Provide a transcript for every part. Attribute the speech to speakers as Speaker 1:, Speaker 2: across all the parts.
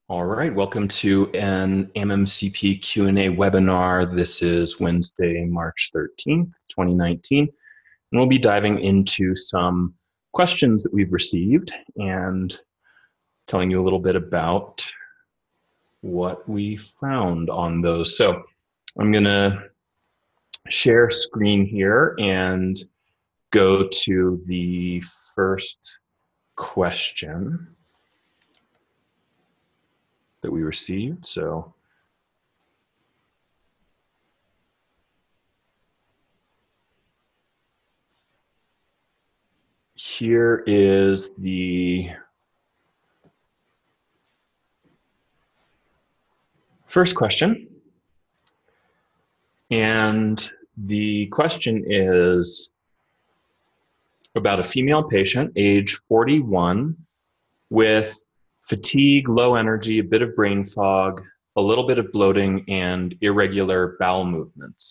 Speaker 1: All right, welcome to an MMCP Q&A webinar. This is Wednesday, March 13th, 2019, and we'll be diving into some questions that we've received and telling you a little bit about what we found on those. So I'm going to share screen here and go to the first question that we received. So here is the first question. And the question is about a female patient, age 41, with fatigue, low energy, a bit of brain fog, a little bit of bloating, and irregular bowel movements.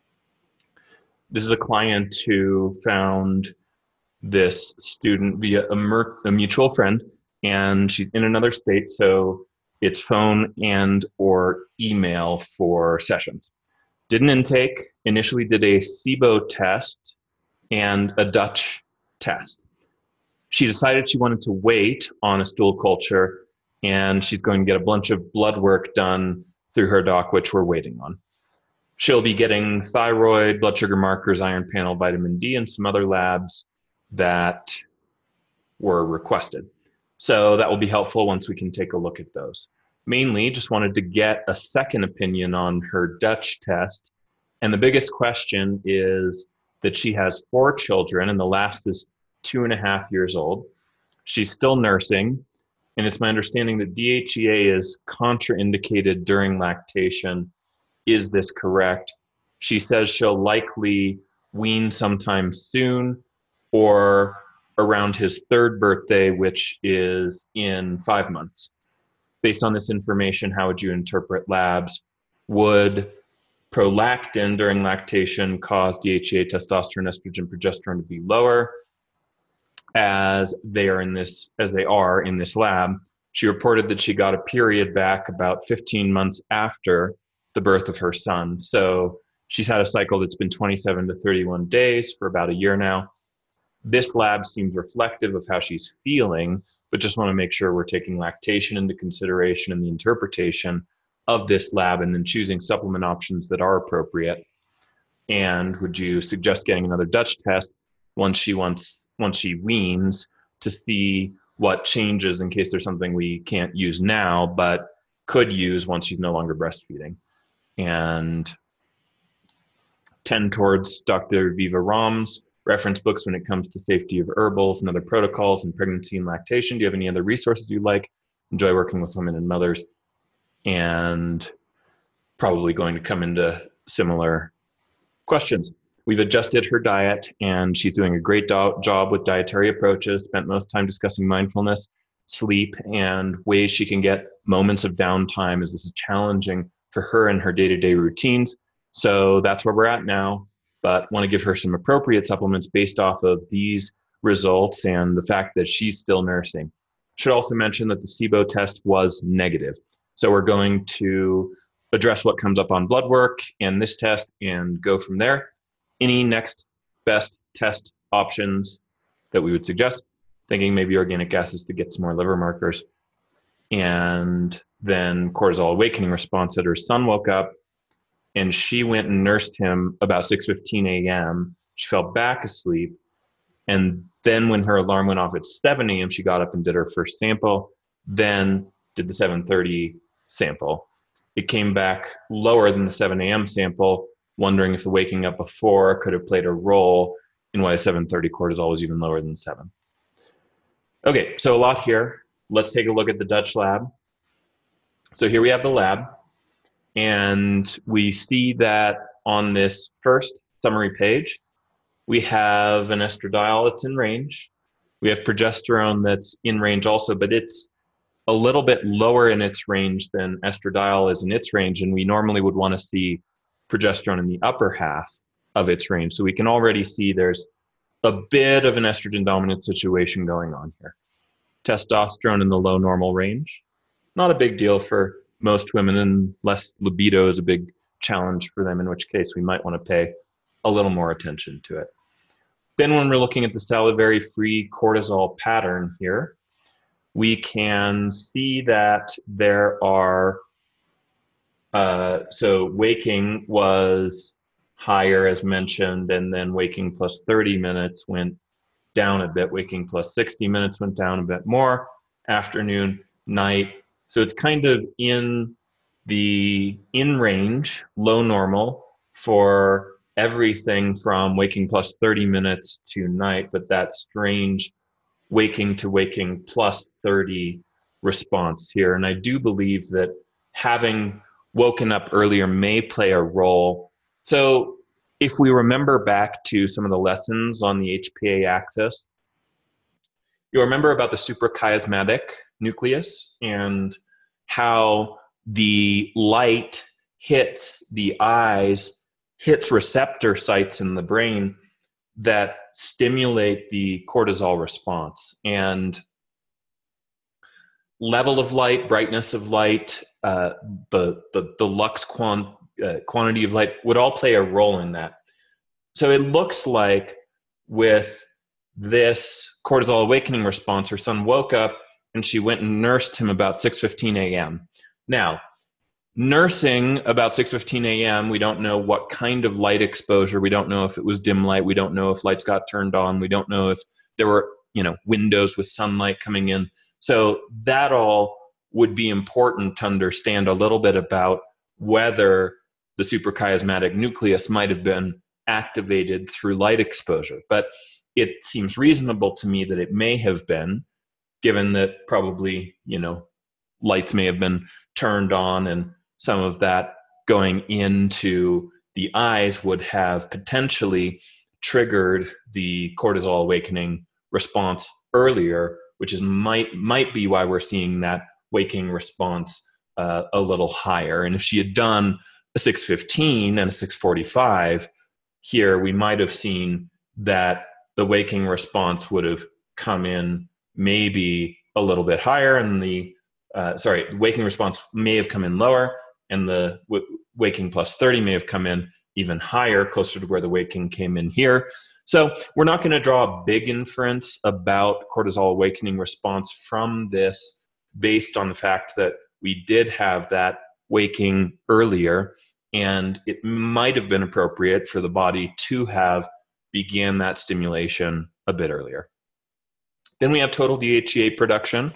Speaker 1: This is a client who found this student via a mutual friend, and she's in another state, so it's phone and or email for sessions. Did an intake, initially did a SIBO test and a Dutch test. She decided she wanted to wait on a stool culture, and she's going to get a bunch of blood work done through her doc, which we're waiting on. She'll be getting thyroid, blood sugar markers, iron panel, vitamin D, and some other labs that were requested. So that will be helpful once we can take a look at those. Mainly just wanted to get a second opinion on her Dutch test. And the biggest question is that she has 4 children, and the last is 2.5 years old. She's still nursing, and it's my understanding that DHEA is contraindicated during lactation. Is this correct? She says she'll likely wean sometime soon or around his 3rd birthday, which is in 5 months. Based on this information, how would you interpret labs? Would prolactin during lactation cause DHEA, testosterone, estrogen, progesterone to be lower as they are in this lab? She reported that she got a period back about 15 months after the birth of her son. So she's had a cycle that's been 27 to 31 days for about a year now. This lab seems reflective of how she's feeling, but just want to make sure we're taking lactation into consideration in the interpretation of this lab and then choosing supplement options that are appropriate. And would you suggest getting another Dutch test once she weans to see what changes in case there's something we can't use now, but could use once she's no longer breastfeeding? And tend towards Dr. Viva Rom's reference books when it comes to safety of herbals and other protocols in pregnancy and lactation. Do you have any other resources you like? Enjoy working with women and mothers. And probably going to come into similar questions. We've adjusted her diet, and she's doing a great job with dietary approaches, spent most time discussing mindfulness, sleep, and ways she can get moments of downtime, as this is challenging for her and her day-to-day routines. So that's where we're at now, but want to give her some appropriate supplements based off of these results and the fact that she's still nursing. Should also mention that the SIBO test was negative. So we're going to address what comes up on blood work and this test and go from there. Any next best test options that we would suggest? Thinking maybe organic acids to get some more liver markers. And then cortisol awakening response that her son woke up and she went and nursed him about 6:15 a.m. She fell back asleep. And then when her alarm went off at 7 a.m., she got up and did her first sample, then did the 7:30 sample. It came back lower than the 7 a.m. sample, wondering if the waking up before could have played a role in why 7:30 cortisol was even lower than 7. Okay, so a lot here. Let's take a look at the Dutch lab. So here we have the lab, and we see that on this first summary page, we have an estradiol that's in range. We have progesterone that's in range also, but it's a little bit lower in its range than estradiol is in its range, and we normally would want to see progesterone in the upper half of its range. So we can already see there's a bit of an estrogen dominant situation going on here. Testosterone in the low normal range, not a big deal for most women, unless libido is a big challenge for them, in which case we might want to pay a little more attention to it. Then when we're looking at the salivary free cortisol pattern here, we can see that there are, so waking was higher as mentioned, and then waking plus 30 minutes went down a bit. Waking plus 60 minutes went down a bit more. Afternoon, night. So it's kind of in range, low normal for everything from waking plus 30 minutes to night, but that strange waking to waking plus 30 response here. And I do believe that having woken up earlier may play a role. So if we remember back to some of the lessons on the HPA axis, you'll remember about the suprachiasmatic nucleus and how the light hits the eyes, hits receptor sites in the brain that stimulate the cortisol response. And level of light, brightness of light, the lux quantity of light would all play a role in that. So it looks like with this cortisol awakening response, her son woke up and she went and nursed him about 6:15 a.m. Now, nursing about 6:15 a.m., we don't know what kind of light exposure. We don't know if it was dim light. We don't know if lights got turned on. We don't know if there were, windows with sunlight coming in. So that all would be important to understand a little bit about whether the suprachiasmatic nucleus might have been activated through light exposure. But it seems reasonable to me that it may have been, given that probably, lights may have been turned on and some of that going into the eyes would have potentially triggered the cortisol awakening response earlier, which might be why we're seeing that waking response a little higher. And if she had done a 6:15 and a 6:45 here, we might have seen that the waking response would have come in maybe a little bit higher, and the waking response may have come in lower, and the waking plus 30 may have come in even higher, closer to where the waking came in here. So we're not going to draw a big inference about cortisol awakening response from this based on the fact that we did have that waking earlier, and it might have been appropriate for the body to have began that stimulation a bit earlier. Then we have total DHEA production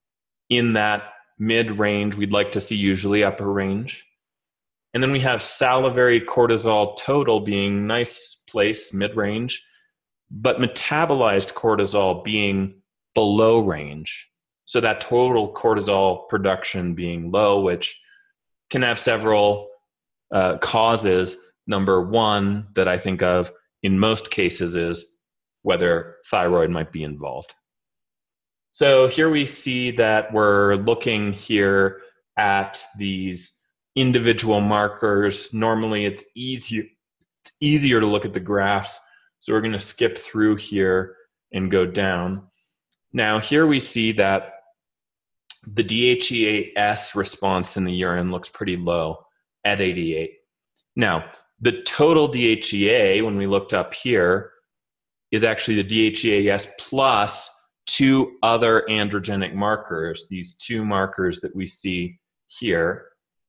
Speaker 1: in that mid-range. We'd like to see usually upper range. And then we have salivary cortisol total being nice place, mid-range, but metabolized cortisol being below range. So that total cortisol production being low, which can have several causes. Number one that I think of in most cases is whether thyroid might be involved. So here we see that we're looking here at these individual markers. Normally it's easier to look at the graphs. So we're going to skip through here and go down. Now here we see that the DHEAS response in the urine looks pretty low at 88. Now, the total DHEA, when we looked up here, is actually the DHEAS plus two other androgenic markers, these two markers that we see here.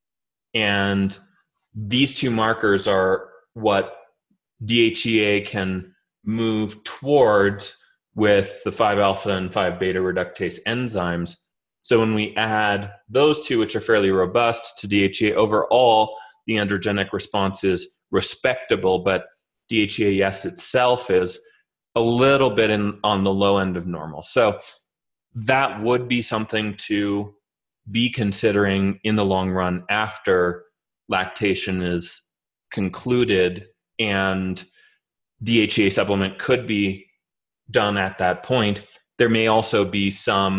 Speaker 1: And these two markers are what DHEA can move towards with the 5-alpha and 5-beta reductase enzymes. So when we add those two, which are fairly robust, to DHEA, overall, the androgenic response is respectable, but DHEAS itself is a little bit on the low end of normal. So that would be something to be considering in the long run after lactation is concluded, and DHEA supplement could be done at that point. There may also be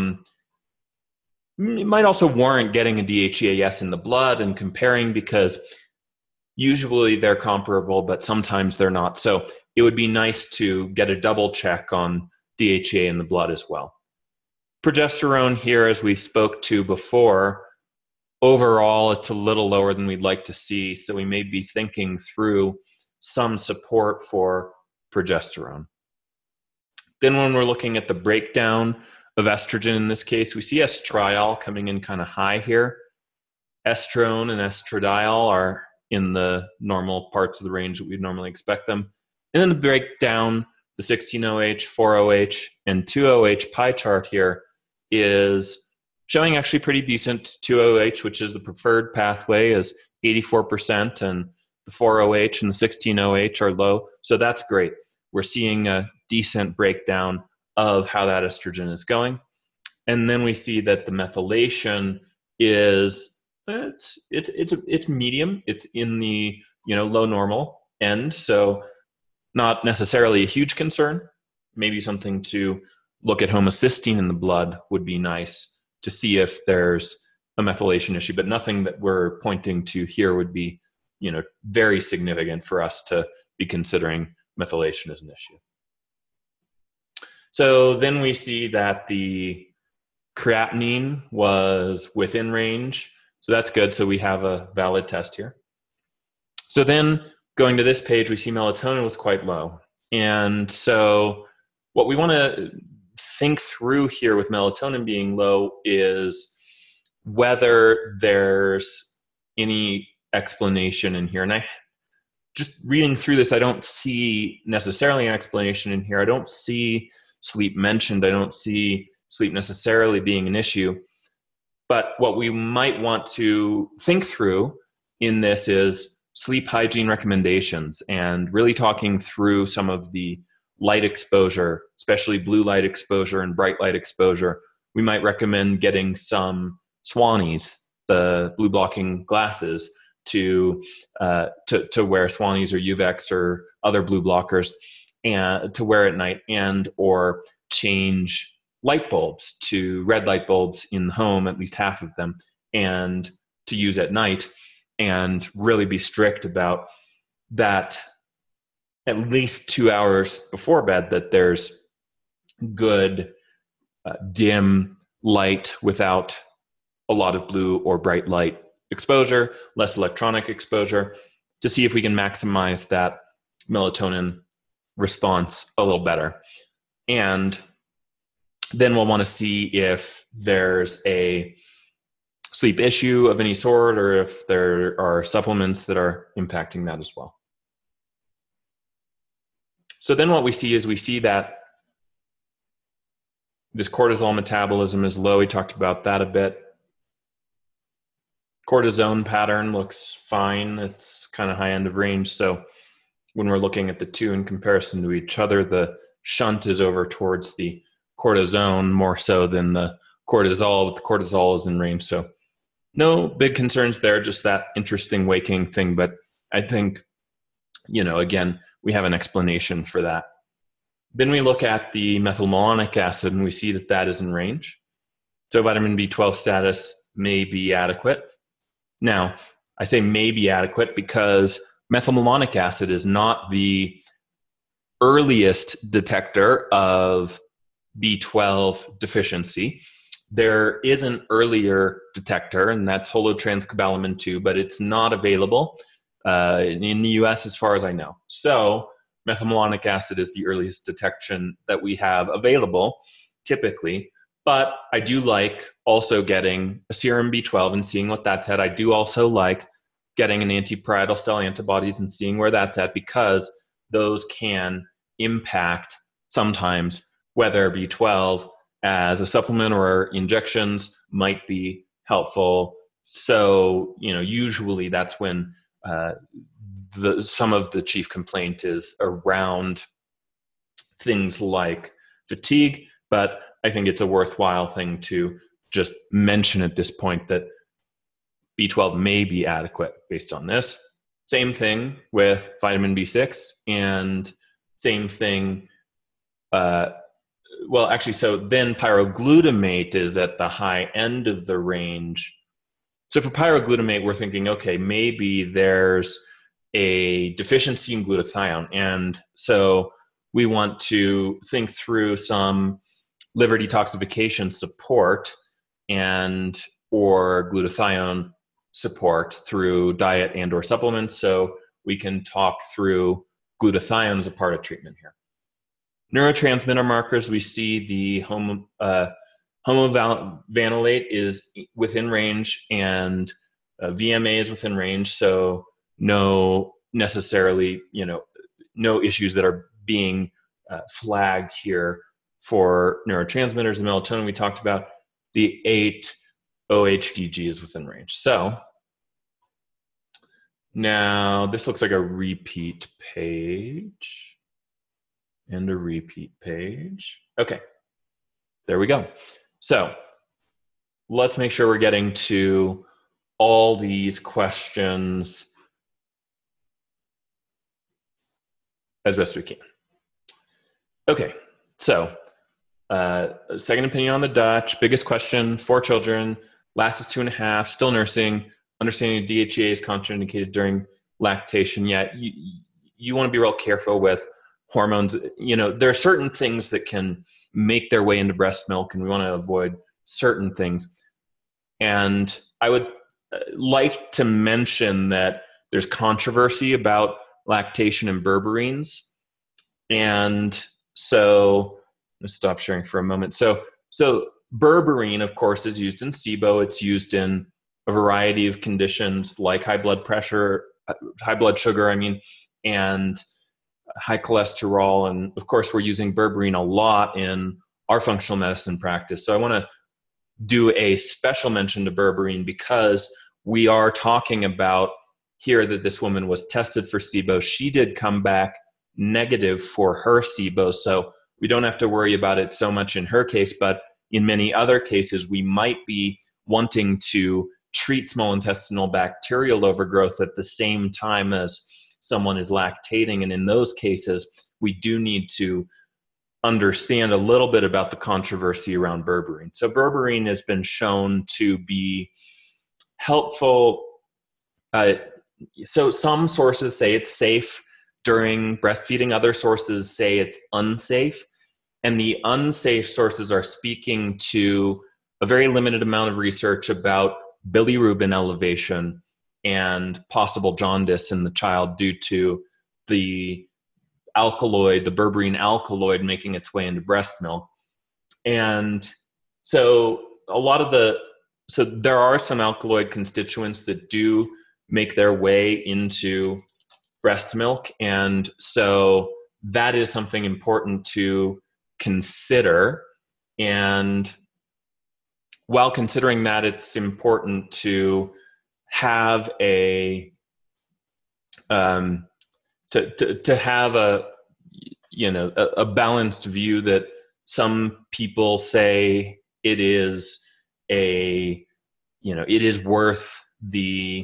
Speaker 1: it might also warrant getting a DHEAS in the blood and comparing, because usually they're comparable, but sometimes they're not. So it would be nice to get a double check on DHEA in the blood as well. Progesterone here, as we spoke to before, overall, it's a little lower than we'd like to see. So we may be thinking through some support for progesterone. Then when we're looking at the breakdown of estrogen in this case, we see estriol coming in kind of high here. Estrone and estradiol are in the normal parts of the range that we'd normally expect them. And then the breakdown, the 16-OH, 4-OH, and 2-OH pie chart here is showing actually pretty decent. 2-OH, which is the preferred pathway, is 84%, and the 4-OH and the 16-OH are low. So that's great. We're seeing a decent breakdown of how that estrogen is going. And then we see that the methylation is it's medium. It's in the low normal end, so not necessarily a huge concern. Maybe something to look at homocysteine in the blood would be nice to see if there's a methylation issue, but nothing that we're pointing to here would be very significant for us to be considering methylation as an issue. So then we see that the creatinine was within range. So that's good. So we have a valid test here. So then going to this page, we see melatonin was quite low. And so what we want to think through here with melatonin being low is whether there's any explanation in here. And I just reading through this, I don't see necessarily an explanation in here. I don't see sleep mentioned. I don't see sleep necessarily being an issue. But what we might want to think through in this is sleep hygiene recommendations and really talking through some of the light exposure, especially blue light exposure and bright light exposure. We might recommend getting some Swannies, the blue blocking glasses, to wear Swannies or Uvex or other blue blockers, and to wear at night, and or change light bulbs to red light bulbs in the home, at least half of them, and to use at night, and really be strict about that at least 2 hours before bed, that there's good dim light without a lot of blue or bright light exposure, less electronic exposure, to see if we can maximize that melatonin response a little better. And then we'll want to see if there's a sleep issue of any sort, or if there are supplements that are impacting that as well. So then what we see is we see that this cortisol metabolism is low. We talked about that a bit. Cortisone pattern looks fine. It's kind of high end of range. So when we're looking at the two in comparison to each other, the shunt is over towards the cortisone more so than the cortisol, but the cortisol is in range. So no big concerns there, just that interesting waking thing. But I think, again, we have an explanation for that. Then we look at the methylmalonic acid and we see that that is in range. So vitamin B12 status may be adequate. Now, I say may be adequate because methylmalonic acid is not the earliest detector of B12 deficiency. There is an earlier detector, and that's holotranscobalamin 2, but it's not available in the US as far as I know. So methylmalonic acid is the earliest detection that we have available typically. But I do like also getting a serum B12 and seeing what that's at. I do also like getting an antiparietal cell antibodies and seeing where that's at, because those can impact sometimes whether B12 as a supplement or injections might be helpful. So, usually that's when some of the chief complaint is around things like fatigue, but I think it's a worthwhile thing to just mention at this point that B12 may be adequate based on this. Same thing with vitamin B6, and same thing, so then pyroglutamate is at the high end of the range. So for pyroglutamate, we're thinking, okay, maybe there's a deficiency in glutathione. And so we want to think through some liver detoxification support and or glutathione support through diet and or supplements. So we can talk through glutathione as a part of treatment here. Neurotransmitter markers, we see the homovanillate is within range and VMA is within range. So no necessarily, no issues that are being flagged here for neurotransmitters. The melatonin we talked about, the 8-OHDG is within range. So now this looks like a repeat page and a repeat page. Okay, there we go. So let's make sure we're getting to all these questions as best we can. Okay, so second opinion on the Dutch, biggest question, 4 children, last is 2.5, still nursing, understanding DHEA is contraindicated during lactation. Yeah, you want to be real careful with hormones. There are certain things that can make their way into breast milk, and we want to avoid certain things. And I would like to mention that there's controversy about lactation and berberines. And so let's stop sharing for a moment. So berberine, of course, is used in SIBO. It's used in a variety of conditions like high blood sugar, and high cholesterol. And of course, we're using berberine a lot in our functional medicine practice. So I want to do a special mention to berberine because we are talking about here that this woman was tested for SIBO. She did come back negative for her SIBO. So we don't have to worry about it so much in her case, but in many other cases, we might be wanting to treat small intestinal bacterial overgrowth at the same time as someone is lactating. And in those cases, we do need to understand a little bit about the controversy around berberine. So berberine has been shown to be helpful. So some sources say it's safe during breastfeeding. Other sources say it's unsafe. And the unsafe sources are speaking to a very limited amount of research about bilirubin elevation and possible jaundice in the child due to the alkaloid, the berberine alkaloid, making its way into breast milk. And so there are some alkaloid constituents that do make their way into breast milk. And so that is something important to consider. And while considering that, it's important to have a to have a balanced view that some people say it is it is worth the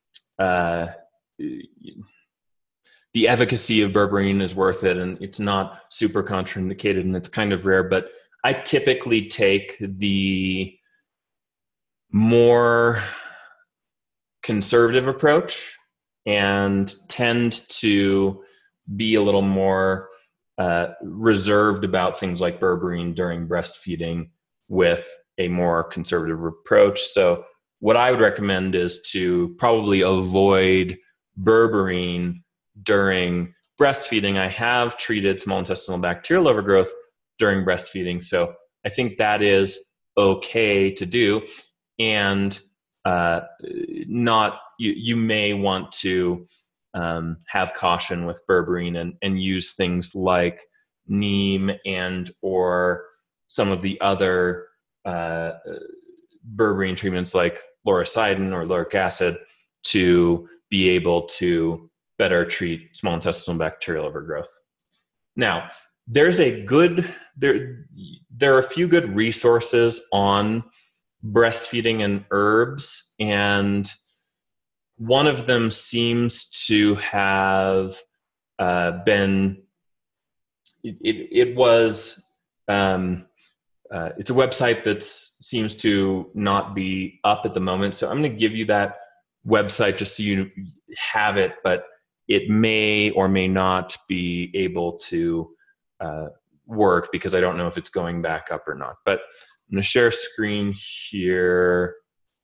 Speaker 1: efficacy of berberine is worth it, and it's not super contraindicated, and it's kind of rare. But I typically take the more conservative approach and tend to be a little more reserved about things like berberine during breastfeeding with a more conservative approach. So what I would recommend is to probably avoid berberine during breastfeeding. I have treated small intestinal bacterial overgrowth during breastfeeding, so I think that is okay to do. And you may want to have caution with berberine and use things like neem and or some of the other berberine treatments like lauricidin or lauric acid to be able to better treat small intestinal bacterial overgrowth. Now, there are a few good resources on breastfeeding and herbs, and one of them seems to have been it's a website that seems to not be up at the moment, so I'm going to give you that website just so you have it, but it may or may not be able to work because I don't know if it's going back up or not. But I'm going to share screen here,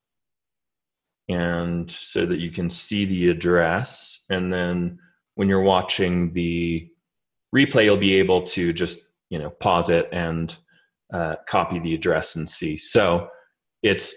Speaker 1: and so that you can see the address. And then when you're watching the replay, you'll be able to just, pause it and copy the address and see. So it's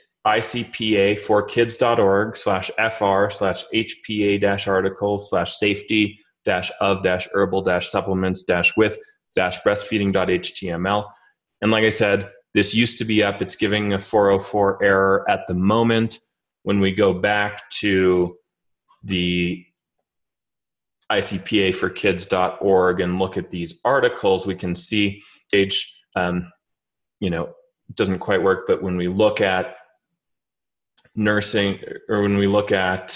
Speaker 1: icpa.org/fr/hpa-article/safety-of-herbal-supplements-with-breastfeeding.html. And like I said, this used to be up. It's giving a 404 error at the moment. When we go back to the icpaforkids.org and look at these articles, we can see stage, doesn't quite work, but when we look at nursing, or when we look at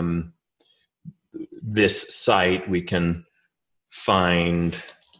Speaker 1: this site, we can find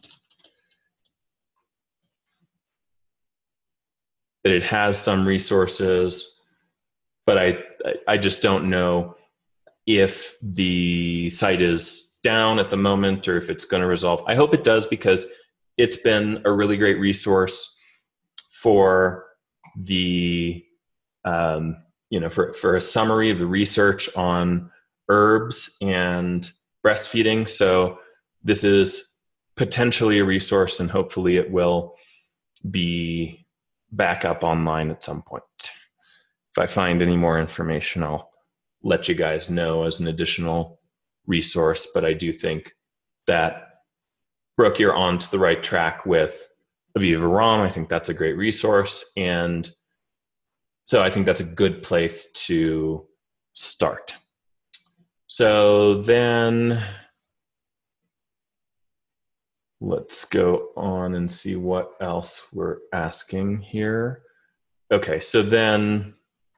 Speaker 1: that it has some resources, but I just don't know if the site is down at the moment or if it's going to resolve. I hope it does, because it's been a really great resource for the, for a summary of the research on herbs and breastfeeding. So this is potentially a resource, and hopefully it will be back up online at some point. If I find any more information, I'll let you guys know as an additional resource. But I do think that, Brooke, you're on to the right track with Aviva Ram. I think that's a great resource. And so I think that's a good place to start. So then let's go on and see what else we're asking here. Okay, so then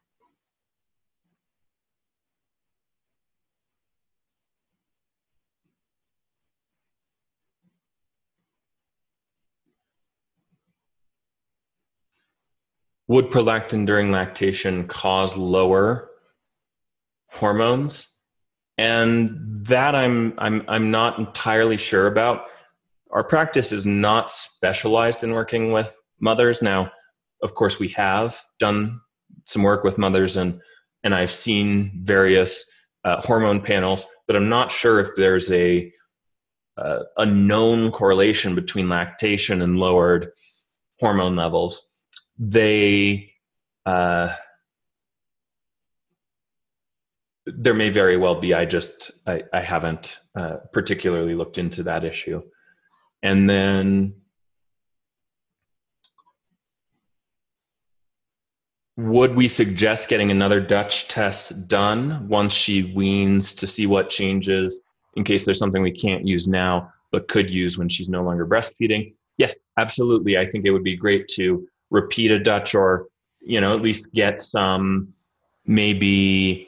Speaker 1: would prolactin during lactation cause lower hormones? And that I'm not entirely sure about. Our practice is not specialized in working with mothers. Now, of course, we have done some work with mothers, and I've seen various hormone panels, but I'm not sure if there's a known correlation between lactation and lowered hormone levels. There may very well be. I haven't particularly looked into that issue. And then would we suggest getting another Dutch test done once she weans to see what changes, in case there's something we can't use now but could use when she's no longer breastfeeding? Yes, absolutely. I think it would be great to repeat a Dutch, or at least get some maybe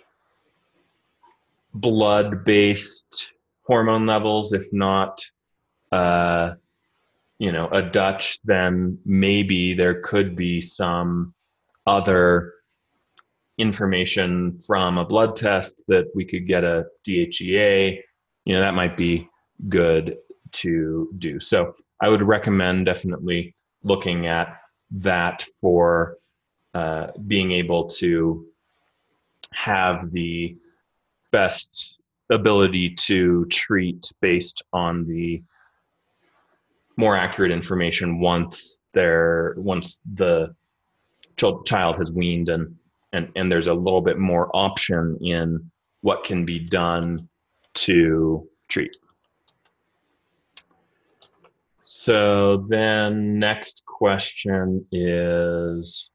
Speaker 1: blood-based hormone levels. If not a Dutch, then maybe there could be some other information from a blood test that we could get a DHEA. That might be good to do. So I would recommend definitely looking at that for being able to have the best ability to treat based on the more accurate information once the child has weaned, and there's a little bit more option in what can be done to treat. So then next question is,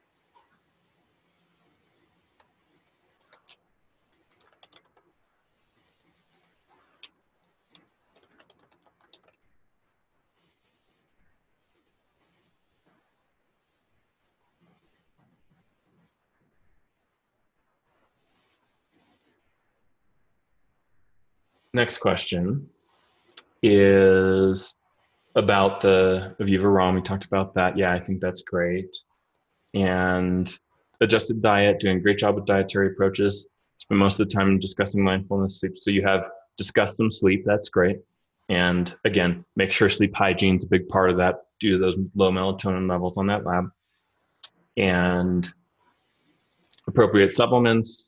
Speaker 1: about the Aviva Ram. We talked about that. Yeah, I think that's great. And adjusted diet, doing a great job with dietary approaches. Spend most of the time discussing mindfulness, sleep. So you have discussed some sleep. That's great. And again, make sure sleep hygiene is a big part of that due to those low melatonin levels on that lab. And appropriate supplements.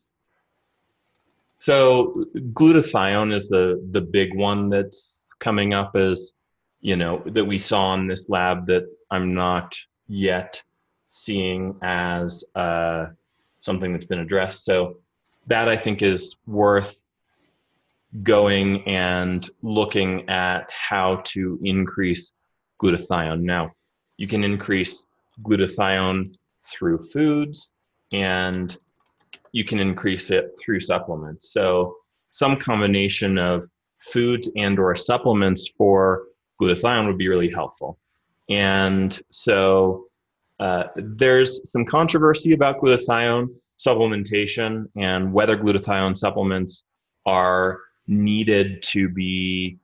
Speaker 1: So glutathione is the big one that's coming up as, that we saw in this lab that I'm not yet seeing as something that's been addressed. So that I think is worth going and looking at how to increase glutathione. Now, you can increase glutathione through foods, and you can increase it through supplements. So some combination of foods and or supplements for glutathione would be really helpful. And so there's some controversy about glutathione supplementation and whether glutathione supplements are needed to be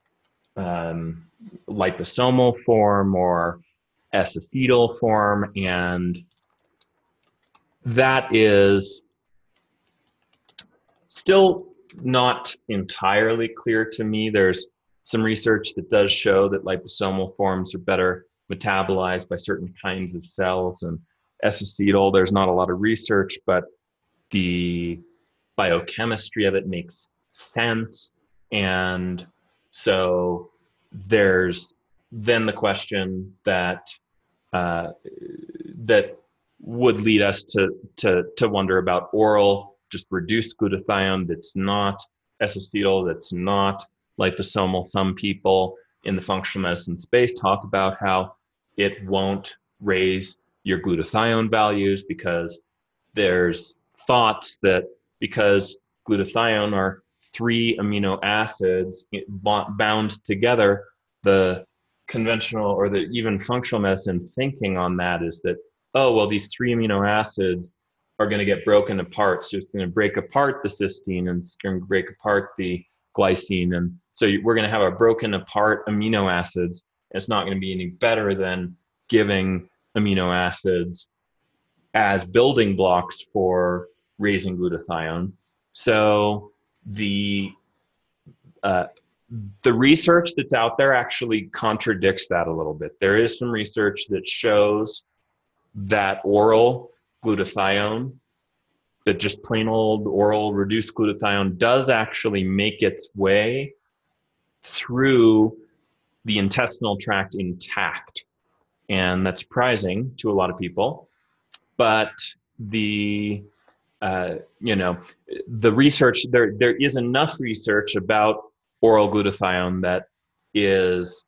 Speaker 1: liposomal form or S-acetyl form. And that is still not entirely clear to me. There's some research that does show that liposomal forms are better metabolized by certain kinds of cells, and S-acetyl, there's not a lot of research, but the biochemistry of it makes sense. And so there's then the question that that would lead us to wonder about oral, just reduced glutathione that's not S-acetyl, that's not liposomal. Some people in the functional medicine space talk about how it won't raise your glutathione values because there's thoughts that because glutathione are 3 amino acids bound together, the conventional or the even functional medicine thinking on that is that, oh, well, these 3 amino acids are going to get broken apart. So it's going to break apart the cysteine and it's going to break apart the glycine. And so we're going to have a broken apart amino acids. It's not going to be any better than giving amino acids as building blocks for raising glutathione. So the research that's out there actually contradicts that a little bit. There is some research that shows that oral glutathione, that just plain old oral reduced glutathione does actually make its way through the intestinal tract intact. And that's surprising to a lot of people. But the research, there is enough research about oral glutathione that is,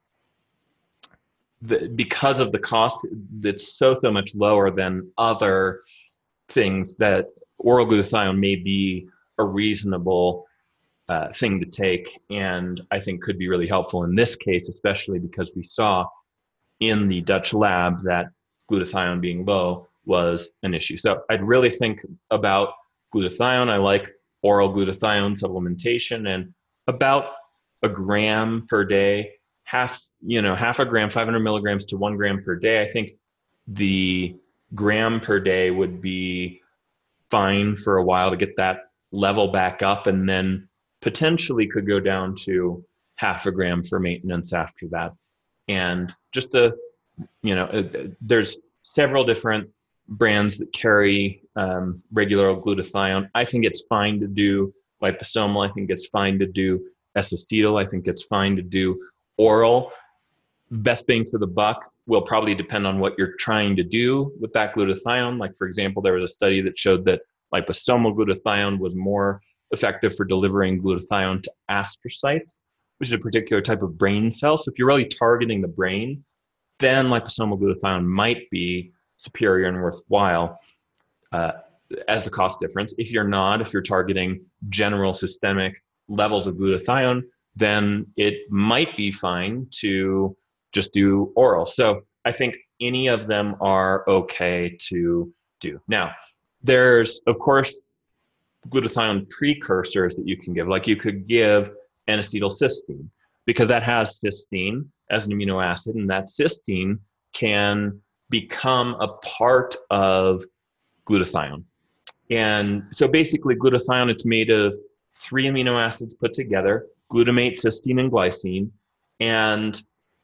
Speaker 1: because of the cost that's so much lower than other things, that oral glutathione may be a reasonable thing to take, and I think could be really helpful in this case, especially because we saw in the Dutch lab that glutathione being low was an issue. So I'd really think about glutathione. I like oral glutathione supplementation, and about a gram per day, half a gram, 500 milligrams to 1 gram per day. I think the gram per day would be fine for a while to get that level back up, and then potentially could go down to half a gram for maintenance after that. And just there's several different brands that carry regular glutathione. I think it's fine to do liposomal. I think it's fine to do S-acetyl. I think it's fine to do oral. Best bang for the buck will probably depend on what you're trying to do with that glutathione. Like, for example, there was a study that showed that liposomal glutathione was more effective for delivering glutathione to astrocytes, which is a particular type of brain cell. So if you're really targeting the brain, then liposomal glutathione might be superior and worthwhile as the cost difference. If you're not, if you're targeting general systemic levels of glutathione, then it might be fine to just do oral. So I think any of them are okay to do. Now, there's, of course, glutathione precursors that you can give. Like, you could give N-acetylcysteine, because that has cysteine as an amino acid, and that cysteine can become a part of glutathione. And so basically glutathione, it's made of 3 amino acids put together, glutamate, cysteine, and glycine. And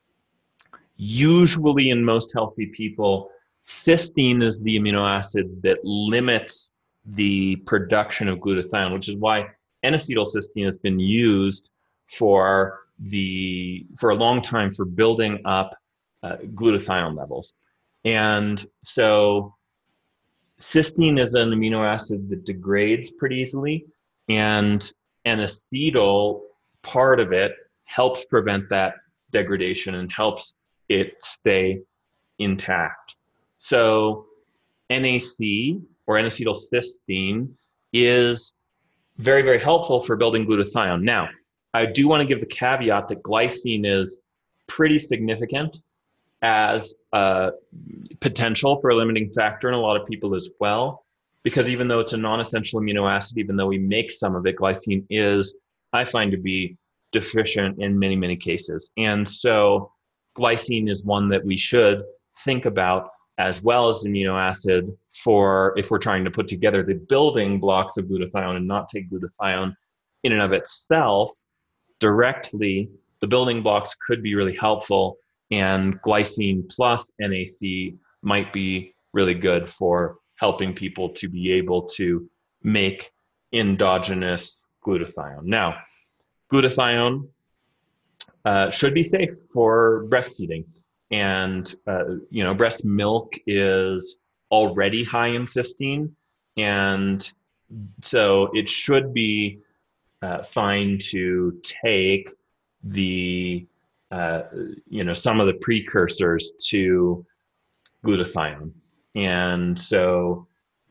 Speaker 1: usually in most healthy people, cysteine is the amino acid that limits the production of glutathione, which is why N-acetylcysteine has been used for a long time for building up glutathione levels. And so cysteine is an amino acid that degrades pretty easily, and an acetyl part of it helps prevent that degradation and helps it stay intact. So NAC, or N-acetylcysteine, is very, very helpful for building glutathione. Now, I do want to give the caveat that glycine is pretty significant as a potential for a limiting factor in a lot of people as well, because even though it's a non-essential amino acid, even though we make some of it, glycine is, I find, to be deficient in many, many cases. And so glycine is one that we should think about as well as amino acid for if we're trying to put together the building blocks of glutathione and not take glutathione in and of itself directly. The building blocks could be really helpful, and glycine plus NAC might be really good for helping people to be able to make endogenous glutathione. Now, glutathione should be safe for breastfeeding. And, breast milk is already high in cysteine. And so it should be fine to take the, some of the precursors to glutathione. And so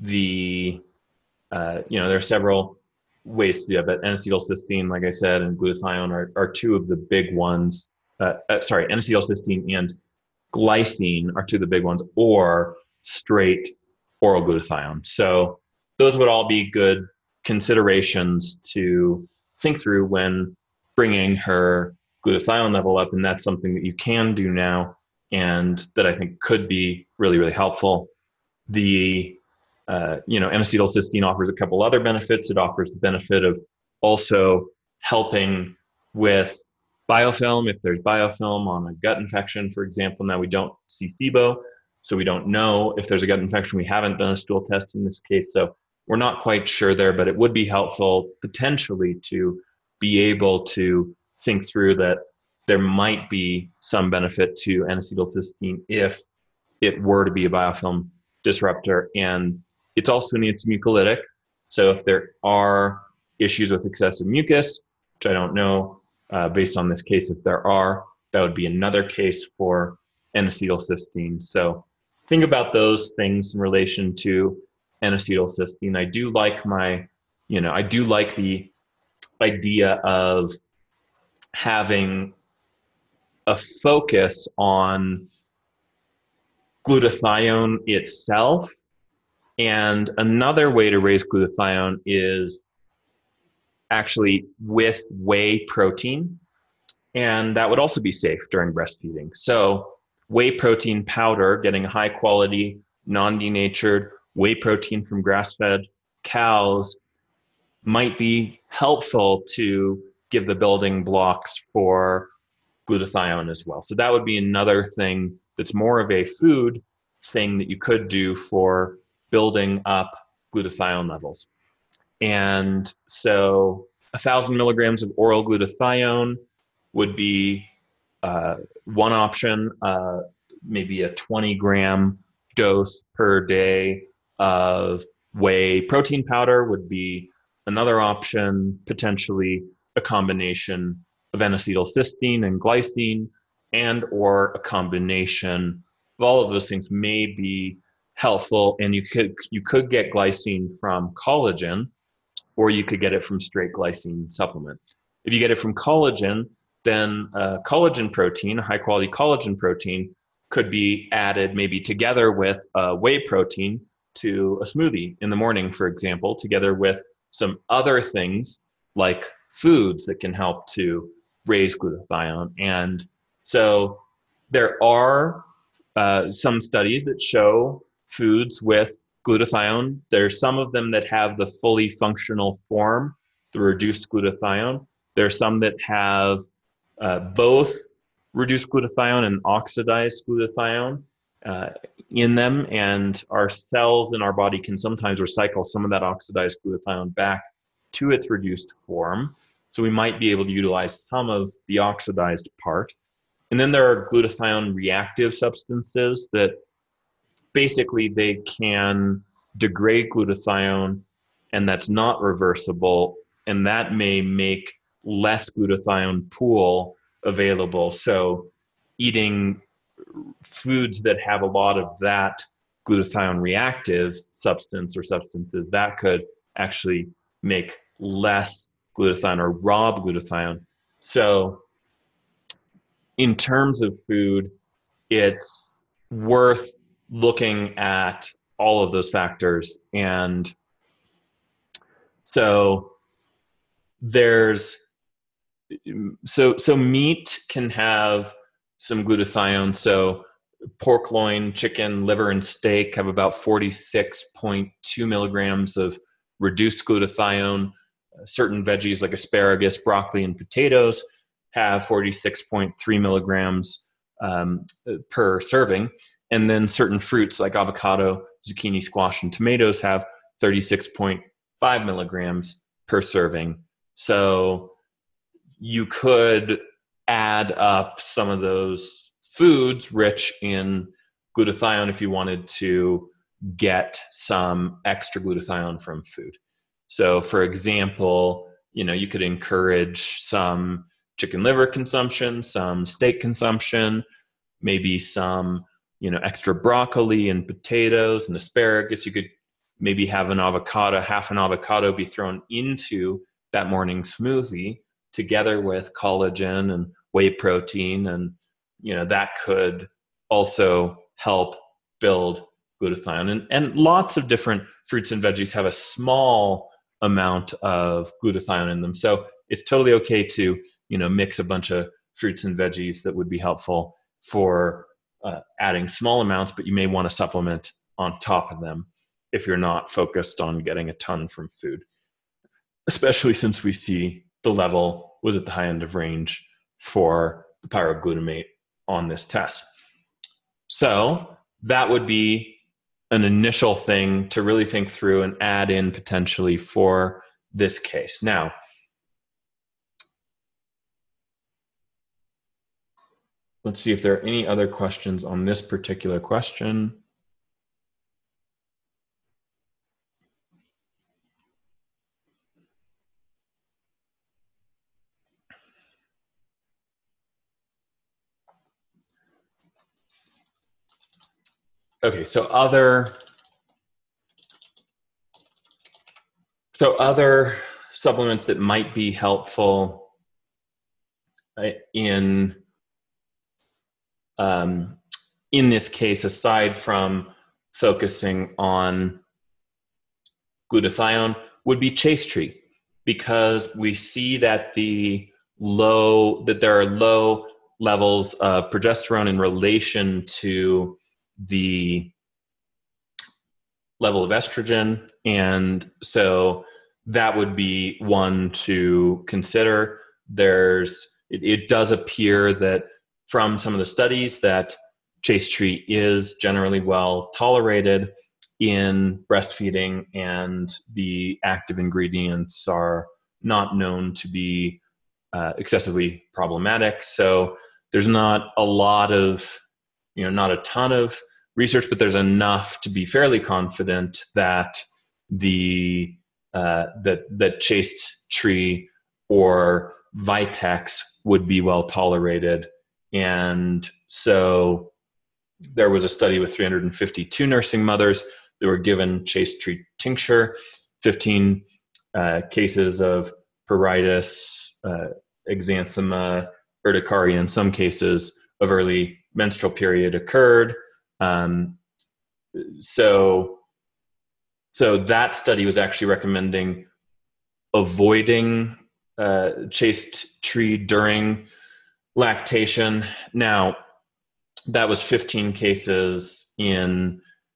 Speaker 1: there are several ways to do it, but N-acetylcysteine, like I said, and glutathione are two of the big ones. N-acetylcysteine and glycine are two of the big ones, or straight oral glutathione. So those would all be good considerations to think through when bringing her glutathione level up. And that's something that you can do now, and that I think could be really, really helpful. The N-acetylcysteine offers a couple other benefits. It offers the benefit of also helping with biofilm. If there's biofilm on a gut infection, for example, now we don't see SIBO, so we don't know if there's a gut infection. We haven't done a stool test in this case, so we're not quite sure there, but it would be helpful potentially to be able to think through that there might be some benefit to N-acetylcysteine if it were to be a biofilm disruptor. And it's also an antimucolytic. So if there are issues with excessive mucus, which I don't know, based on this case, if there are, that would be another case for N-acetylcysteine. So think about those things in relation to N-acetylcysteine. I do like the idea of having a focus on glutathione itself. And another way to raise glutathione is actually with whey protein. And that would also be safe during breastfeeding. So whey protein powder, getting high quality, non-denatured whey protein from grass-fed cows, might be helpful to give the building blocks for glutathione as well. So that would be another thing that's more of a food thing that you could do for building up glutathione levels. And so 1,000 milligrams of oral glutathione would be one option, maybe a 20-gram dose per day of whey protein powder would be another option, potentially a combination of N-acetylcysteine and glycine, and or a combination of all of those things may be helpful. And you could get glycine from collagen, or you could get it from straight glycine supplement. If you get it from collagen, then collagen protein, high quality collagen protein, could be added maybe together with whey protein to a smoothie in the morning, for example, together with some other things like foods that can help to raise glutathione. And so there are some studies that show foods with glutathione. There's some of them that have the fully functional form, the reduced glutathione. There's some that have both reduced glutathione and oxidized glutathione in them, and our cells in our body can sometimes recycle some of that oxidized glutathione back to its reduced form. So we might be able to utilize some of the oxidized part. And then there are glutathione reactive substances that basically they can degrade glutathione, and that's not reversible, and that may make less glutathione pool available. So eating foods that have a lot of that glutathione reactive substance or substances, that could actually make less glutathione or rob glutathione. So in terms of food, it's worth looking at all of those factors. And so there's so meat can have some glutathione. So pork loin, chicken, liver, and steak have about 46.2 milligrams of reduced glutathione. Certain veggies like asparagus, broccoli, and potatoes have 46.3 milligrams per serving. And then certain fruits like avocado, zucchini, squash, and tomatoes have 36.5 milligrams per serving. So you could add up some of those foods rich in glutathione if you wanted to get some extra glutathione from food. So for example, you could encourage some chicken liver consumption, some steak consumption, maybe some, extra broccoli and potatoes and asparagus. You could maybe have an avocado, half an avocado be thrown into that morning smoothie together with collagen and whey protein. And, that could also help build glutathione. And lots of different fruits and veggies have a small amount of glutathione in them. So it's totally okay to, mix a bunch of fruits and veggies that would be helpful for adding small amounts, but you may want to supplement on top of them if you're not focused on getting a ton from food, especially since we see the level was at the high end of range for the pyroglutamate on this test. So that would be an initial thing to really think through and add in potentially for this case. Now, let's see if there are any other questions on this particular question. Okay, so other supplements that might be helpful in this case, aside from focusing on glutathione, would be chaste tree, because we see that there are low levels of progesterone in relation to the level of estrogen. And so that would be one to consider. It does appear that from some of the studies that chaste tree is generally well tolerated in breastfeeding, and the active ingredients are not known to be excessively problematic. So there's not a lot of, not a ton of research, but there's enough to be fairly confident that that chaste tree or Vitex would be well tolerated. And so there was a study with 352 nursing mothers that were given chaste tree tincture, 15 cases of pruritus, exanthema, urticaria, in some cases of early menstrual period occurred. So that study was actually recommending avoiding chaste tree during lactation. Now, that was 15 cases in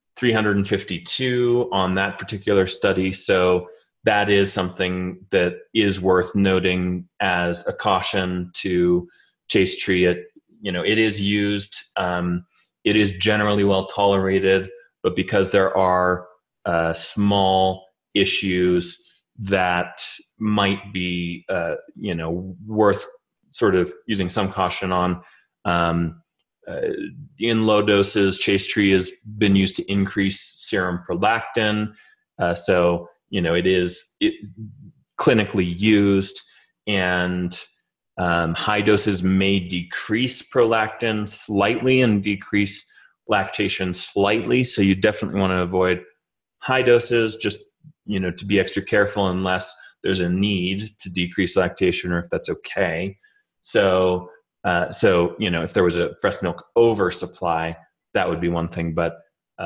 Speaker 1: 352 on that particular study. So that is something that is worth noting as a caution to chaste tree. it is used. It is generally well tolerated, but because there are small issues that might be, worth sort of using some caution on. Uh, in low doses, Chase Tree has been used to increase serum prolactin. So, it is clinically used, and high doses may decrease prolactin slightly and decrease lactation slightly. So you definitely want to avoid high doses, just, to be extra careful unless there's a need to decrease lactation or if that's okay. So, if there was a breast milk oversupply, that would be one thing. But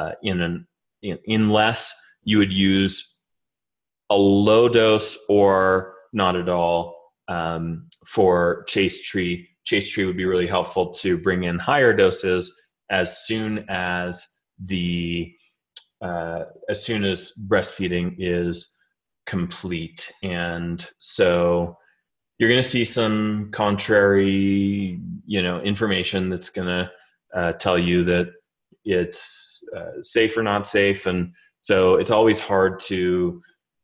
Speaker 1: unless you would use a low dose or not at all for Chase Tree. Chase Tree would be really helpful to bring in higher doses as soon as breastfeeding is complete. And so you're going to see some contrary, information that's going to tell you that it's safe or not safe. And so it's always hard to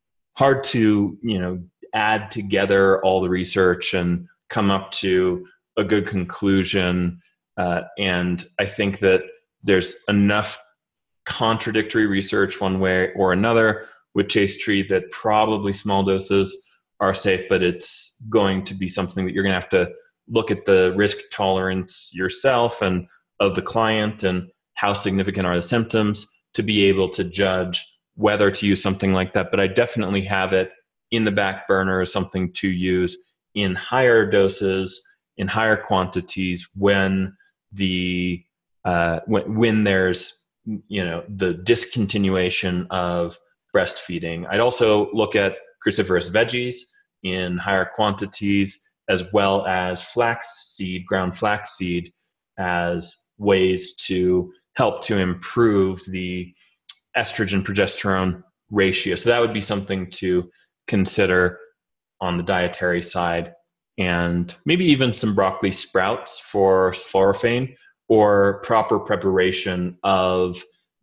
Speaker 1: add together all the research and come up to a good conclusion. And I think that there's enough contradictory research one way or another with Chase Tree that probably small doses are safe, but it's going to be something that you're going to have to look at the risk tolerance yourself and of the client and how significant are the symptoms to be able to judge whether to use something like that. But I definitely have it in the back burner as something to use in higher doses, in higher quantities when when there's the discontinuation of breastfeeding. I'd also look at cruciferous veggies in higher quantities, as well as ground flaxseed, as ways to help to improve the estrogen progesterone ratio. So that would be something to consider on the dietary side, and maybe even some broccoli sprouts for sulforaphane, or proper preparation of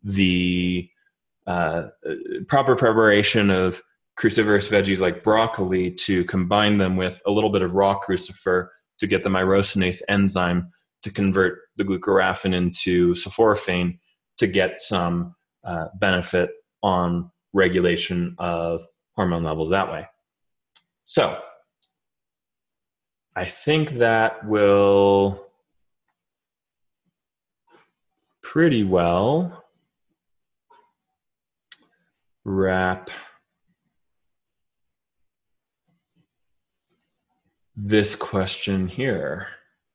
Speaker 1: cruciferous veggies like broccoli to combine them with a little bit of raw crucifer to get the myrosinase enzyme to convert the glucoraphanin into sulforaphane to get some benefit on regulation of hormone levels that way. So I think that will pretty well wrap this question here.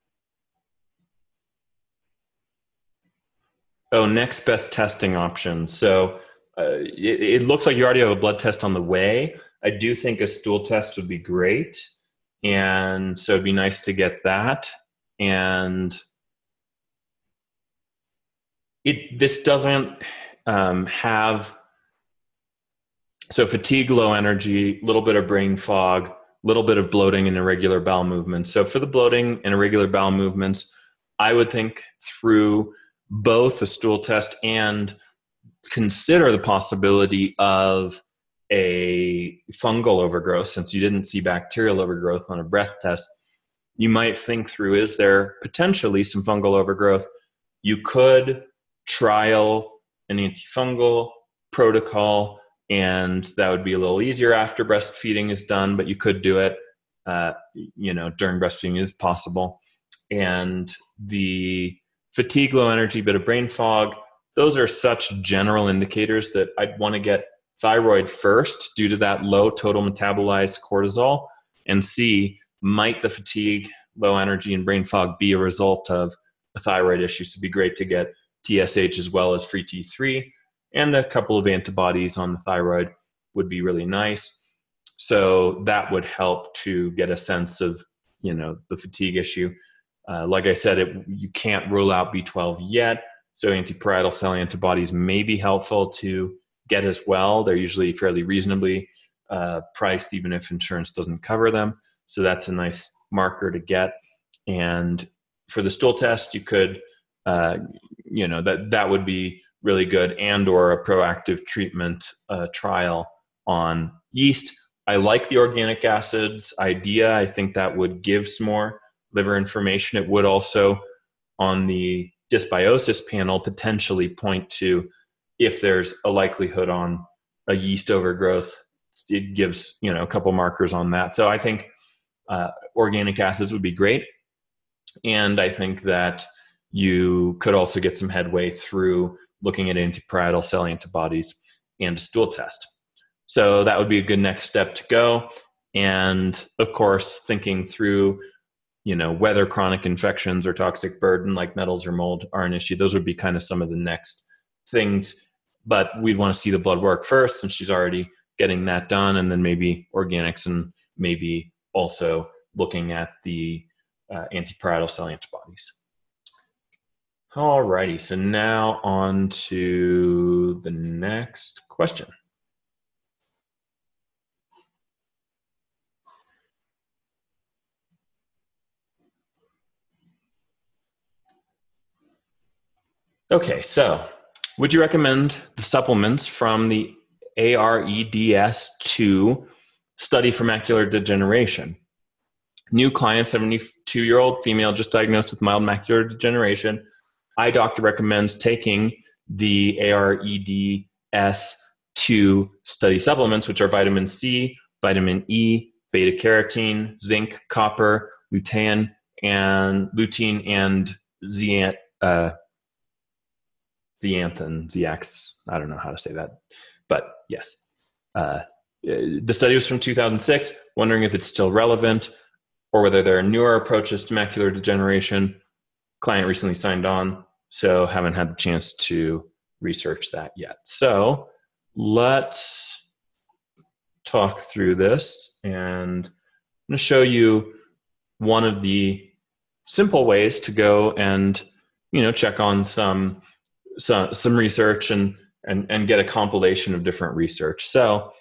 Speaker 1: Oh, next best testing option. So it looks like you already have a blood test on the way. I do think a stool test would be great. And so it'd be nice to get that. And this doesn't have, so fatigue, low energy, a little bit of brain fog, a little bit of bloating and irregular bowel movements. So for the bloating and irregular bowel movements, I would think through both a stool test and consider the possibility of a fungal overgrowth. Since you didn't see bacterial overgrowth on a breath test, you might think through, is there potentially some fungal overgrowth? You could trial an antifungal protocol, and that would be a little easier after breastfeeding is done, but you could do it, during breastfeeding is possible. And the fatigue, low energy, bit of brain fog, those are such general indicators that I'd want to get thyroid first due to that low total metabolized cortisol, and see, might the fatigue, low energy, and brain fog be a result of a thyroid issue? So it'd be great to get TSH as well as free T3, and a couple of antibodies on the thyroid would be really nice. So that would help to get a sense of, the fatigue issue. Like I said, you can't rule out B12 yet. So antiparietal cell antibodies may be helpful to get as well. They're usually fairly reasonably priced, even if insurance doesn't cover them. So that's a nice marker to get. And for the stool test, you could, that would be really good, and or a proactive treatment trial on yeast. I like the organic acids idea. I think that would give some more liver information. It would also, on the dysbiosis panel, potentially point to if there's a likelihood on a yeast overgrowth. It gives, a couple markers on that. So I think organic acids would be great. And I think that you could also get some headway through looking at antiparietal cell antibodies and a stool test. So that would be a good next step to go. And of course, thinking through, whether chronic infections or toxic burden like metals or mold are an issue. Those would be kind of some of the next things. But we'd want to see the blood work first, since she's already getting that done, and then maybe organics, and maybe also looking at the antiparietal cell antibodies. All righty, so now on to the next question. Okay, so would you recommend the supplements from the AREDS2 study for macular degeneration? New client, 72-year-old female, just diagnosed with mild macular degeneration. Eye doctor recommends taking the AREDS2 study supplements, which are vitamin C, vitamin E, beta carotene, zinc, copper, lutein, and zeaxanthin, I don't know how to say that, but yes. The study was from 2006, wondering if it's still relevant or whether there are newer approaches to macular degeneration. Client recently signed on, so haven't had the chance to research that yet. So let's talk through this, and I'm going to show you one of the simple ways to go and check on some research and get a compilation of different research. So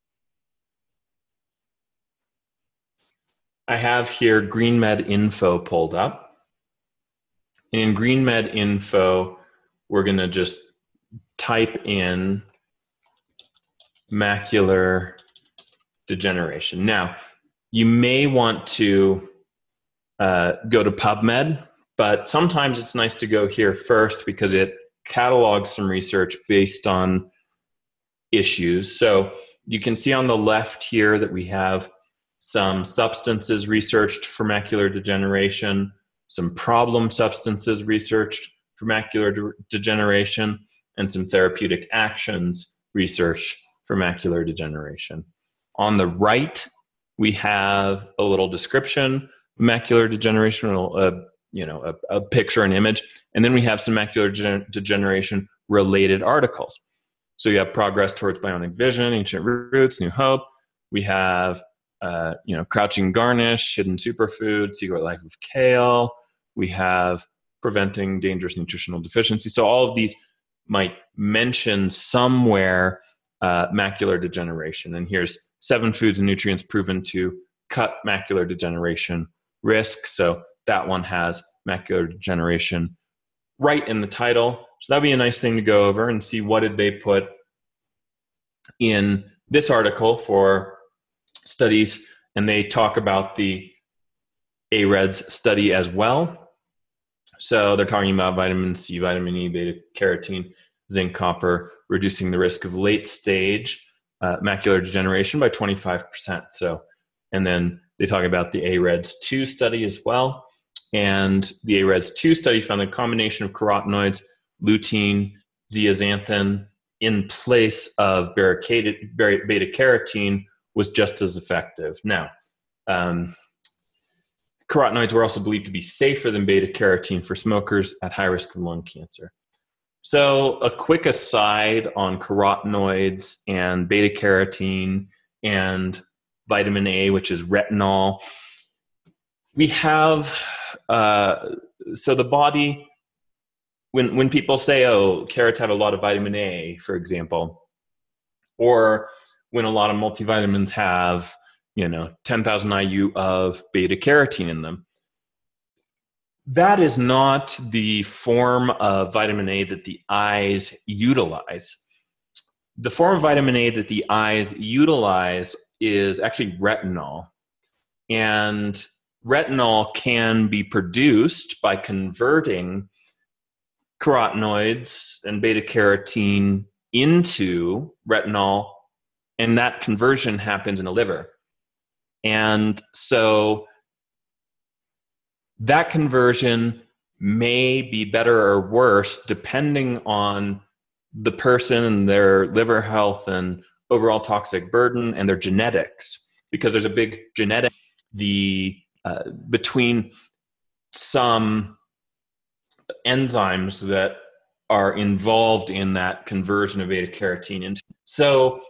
Speaker 1: I have here GreenMed Info pulled up. In GreenMed Info, we're going to just type in macular degeneration. Now, you may want to go to PubMed, but sometimes it's nice to go here first because it catalogs some research based on issues. So you can see on the left here that we have some substances researched for macular degeneration, some problem substances researched for macular degeneration, and some therapeutic actions researched for macular degeneration. On the right, we have a little description of macular degeneration, a picture, an image, and then we have some macular degeneration related articles. So you have Progress Towards Bionic Vision, Ancient Roots, New Hope. We have Crouching Garnish, Hidden Superfood, Secret Life of Kale. We have Preventing Dangerous Nutritional Deficiency. So all of these might mention somewhere macular degeneration. And here's 7 foods and nutrients proven to cut macular degeneration risk. So that one has macular degeneration right in the title. So that'd be a nice thing to go over and see what did they put in this article for studies. And they talk about the AREDS study as well. So they're talking about vitamin C, vitamin E, beta carotene, zinc, copper, reducing the risk of late stage macular degeneration by 25%. So, and then they talk about the AREDS2 study as well. And the AREDS2 study found a combination of carotenoids, lutein, zeaxanthin in place of beta carotene was just as effective. Now, carotenoids were also believed to be safer than beta carotene for smokers at high risk of lung cancer. So a quick aside on carotenoids and beta carotene and vitamin A, which is retinol. We have, so the body, when people say, oh, carrots have a lot of vitamin A, for example, or when a lot of multivitamins have, 10,000 IU of beta carotene in them, That is not the form of vitamin A that the eyes utilize. The form of vitamin A that the eyes utilize is actually retinol. And retinol can be produced by converting carotenoids and beta carotene into retinol, and that conversion happens in the liver. And so that conversion may be better or worse depending on the person and their liver health and overall toxic burden and their genetics, because there's a big genetic between some enzymes that are involved in that conversion of beta carotene into. So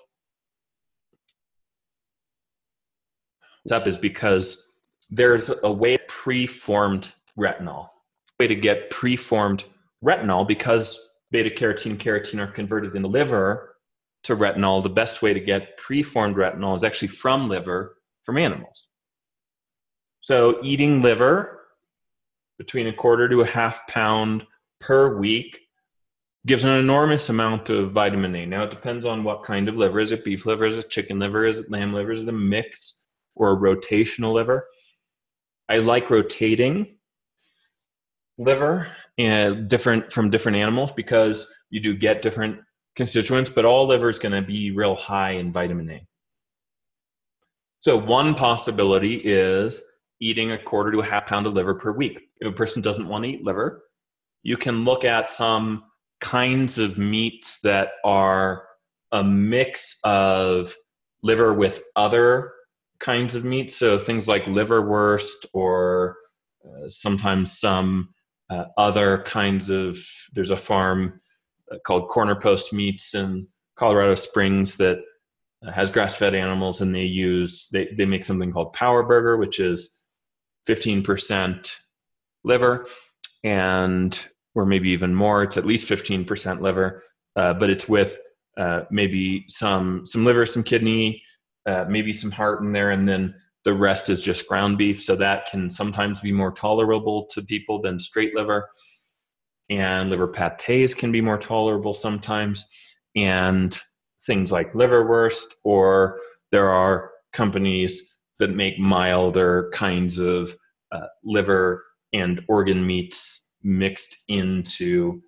Speaker 1: what's up is because there's a way preformed retinol, way to get preformed retinol, because beta carotene and carotene are converted in the liver to retinol. The best way to get preformed retinol is actually from liver, from animals. So eating liver between a quarter to a half pound per week gives an enormous amount of vitamin A. Now, it depends on what kind of liver. Is it beef liver? Is it chicken liver? Is it lamb liver? Is it a mix or a rotational liver? I like rotating liver and different from different animals because you do get different constituents, but all liver is going to be real high in vitamin A. So one possibility is eating a quarter to a half pound of liver per week. If a person doesn't want to eat liver, you can look at some kinds of meats that are a mix of liver with other kinds of meat. So things like liverwurst, or sometimes some other kinds of, there's a farm called Corner Post Meats in Colorado Springs that has grass-fed animals, and they make something called Power Burger, which is 15% liver, and or maybe even more. It's at least 15% liver, but it's with maybe some liver, some kidney, maybe some heart in there, and then the rest is just ground beef. So that can sometimes be more tolerable to people than straight liver. And liver pâtés can be more tolerable sometimes. And things like liverwurst, or there are companies that make milder kinds of liver and organ meats mixed into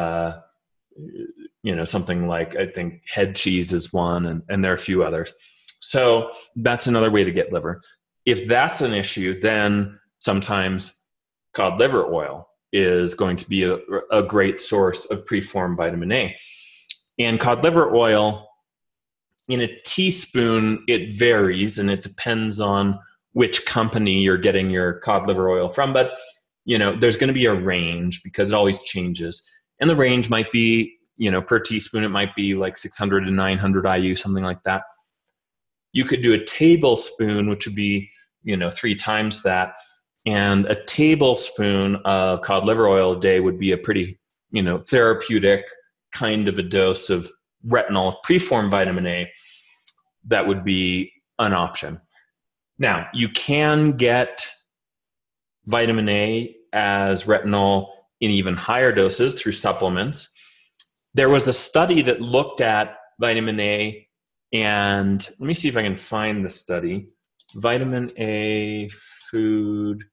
Speaker 1: something like, I think head cheese is one, and there are a few others. So that's another way to get liver. If that's an issue, then sometimes cod liver oil is going to be a great source of preformed vitamin A. And cod liver oil, in a teaspoon, it varies, and it depends on which company you're getting your cod liver oil from. But, there's going to be a range because it always changes. And the range might be, per teaspoon, it might be like 600 to 900 IU, something like that. You could do a tablespoon, which would be, 3 times that. And a tablespoon of cod liver oil a day would be a pretty, therapeutic kind of a dose of retinol, preformed vitamin A. That would be an option. Now, you can get vitamin A as retinol in even higher doses through supplements. There was a study that looked at vitamin A, and let me see if I can find the study. Vitamin A food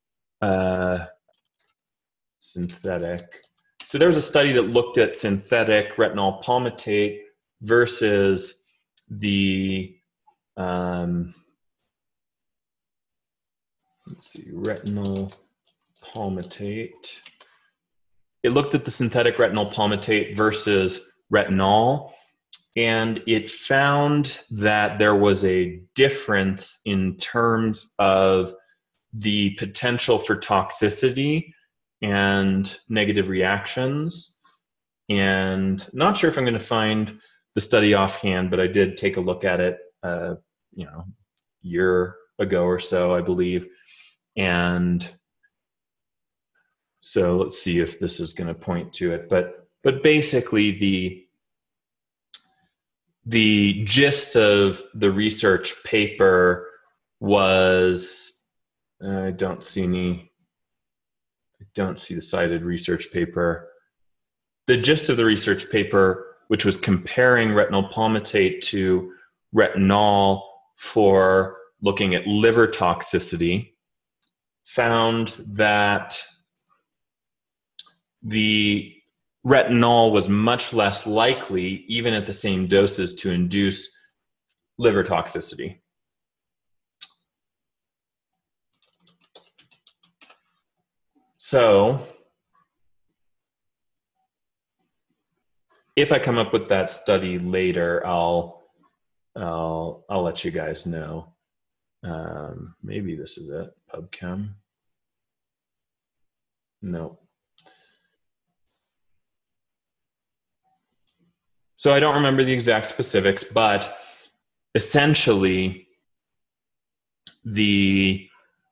Speaker 1: synthetic. So there was a study that looked at synthetic retinol palmitate versus the retinol palmitate. It looked at the synthetic retinol palmitate versus retinol, and it found that there was a difference in terms of the potential for toxicity and negative reactions. And not sure if I'm going to find the study offhand, but I did take a look at it, year ago or so, I believe. And so let's see if this is going to point to it. But basically, the gist of the research paper was, I don't see any I don't see the cited research paper. The gist of the research paper, which was comparing retinol palmitate to retinol for looking at liver toxicity, found that the retinol was much less likely, even at the same doses, to induce liver toxicity. So if I come up with that study later, I'll let you guys know. Maybe this is it. PubChem. No. So I don't remember the exact specifics, but essentially the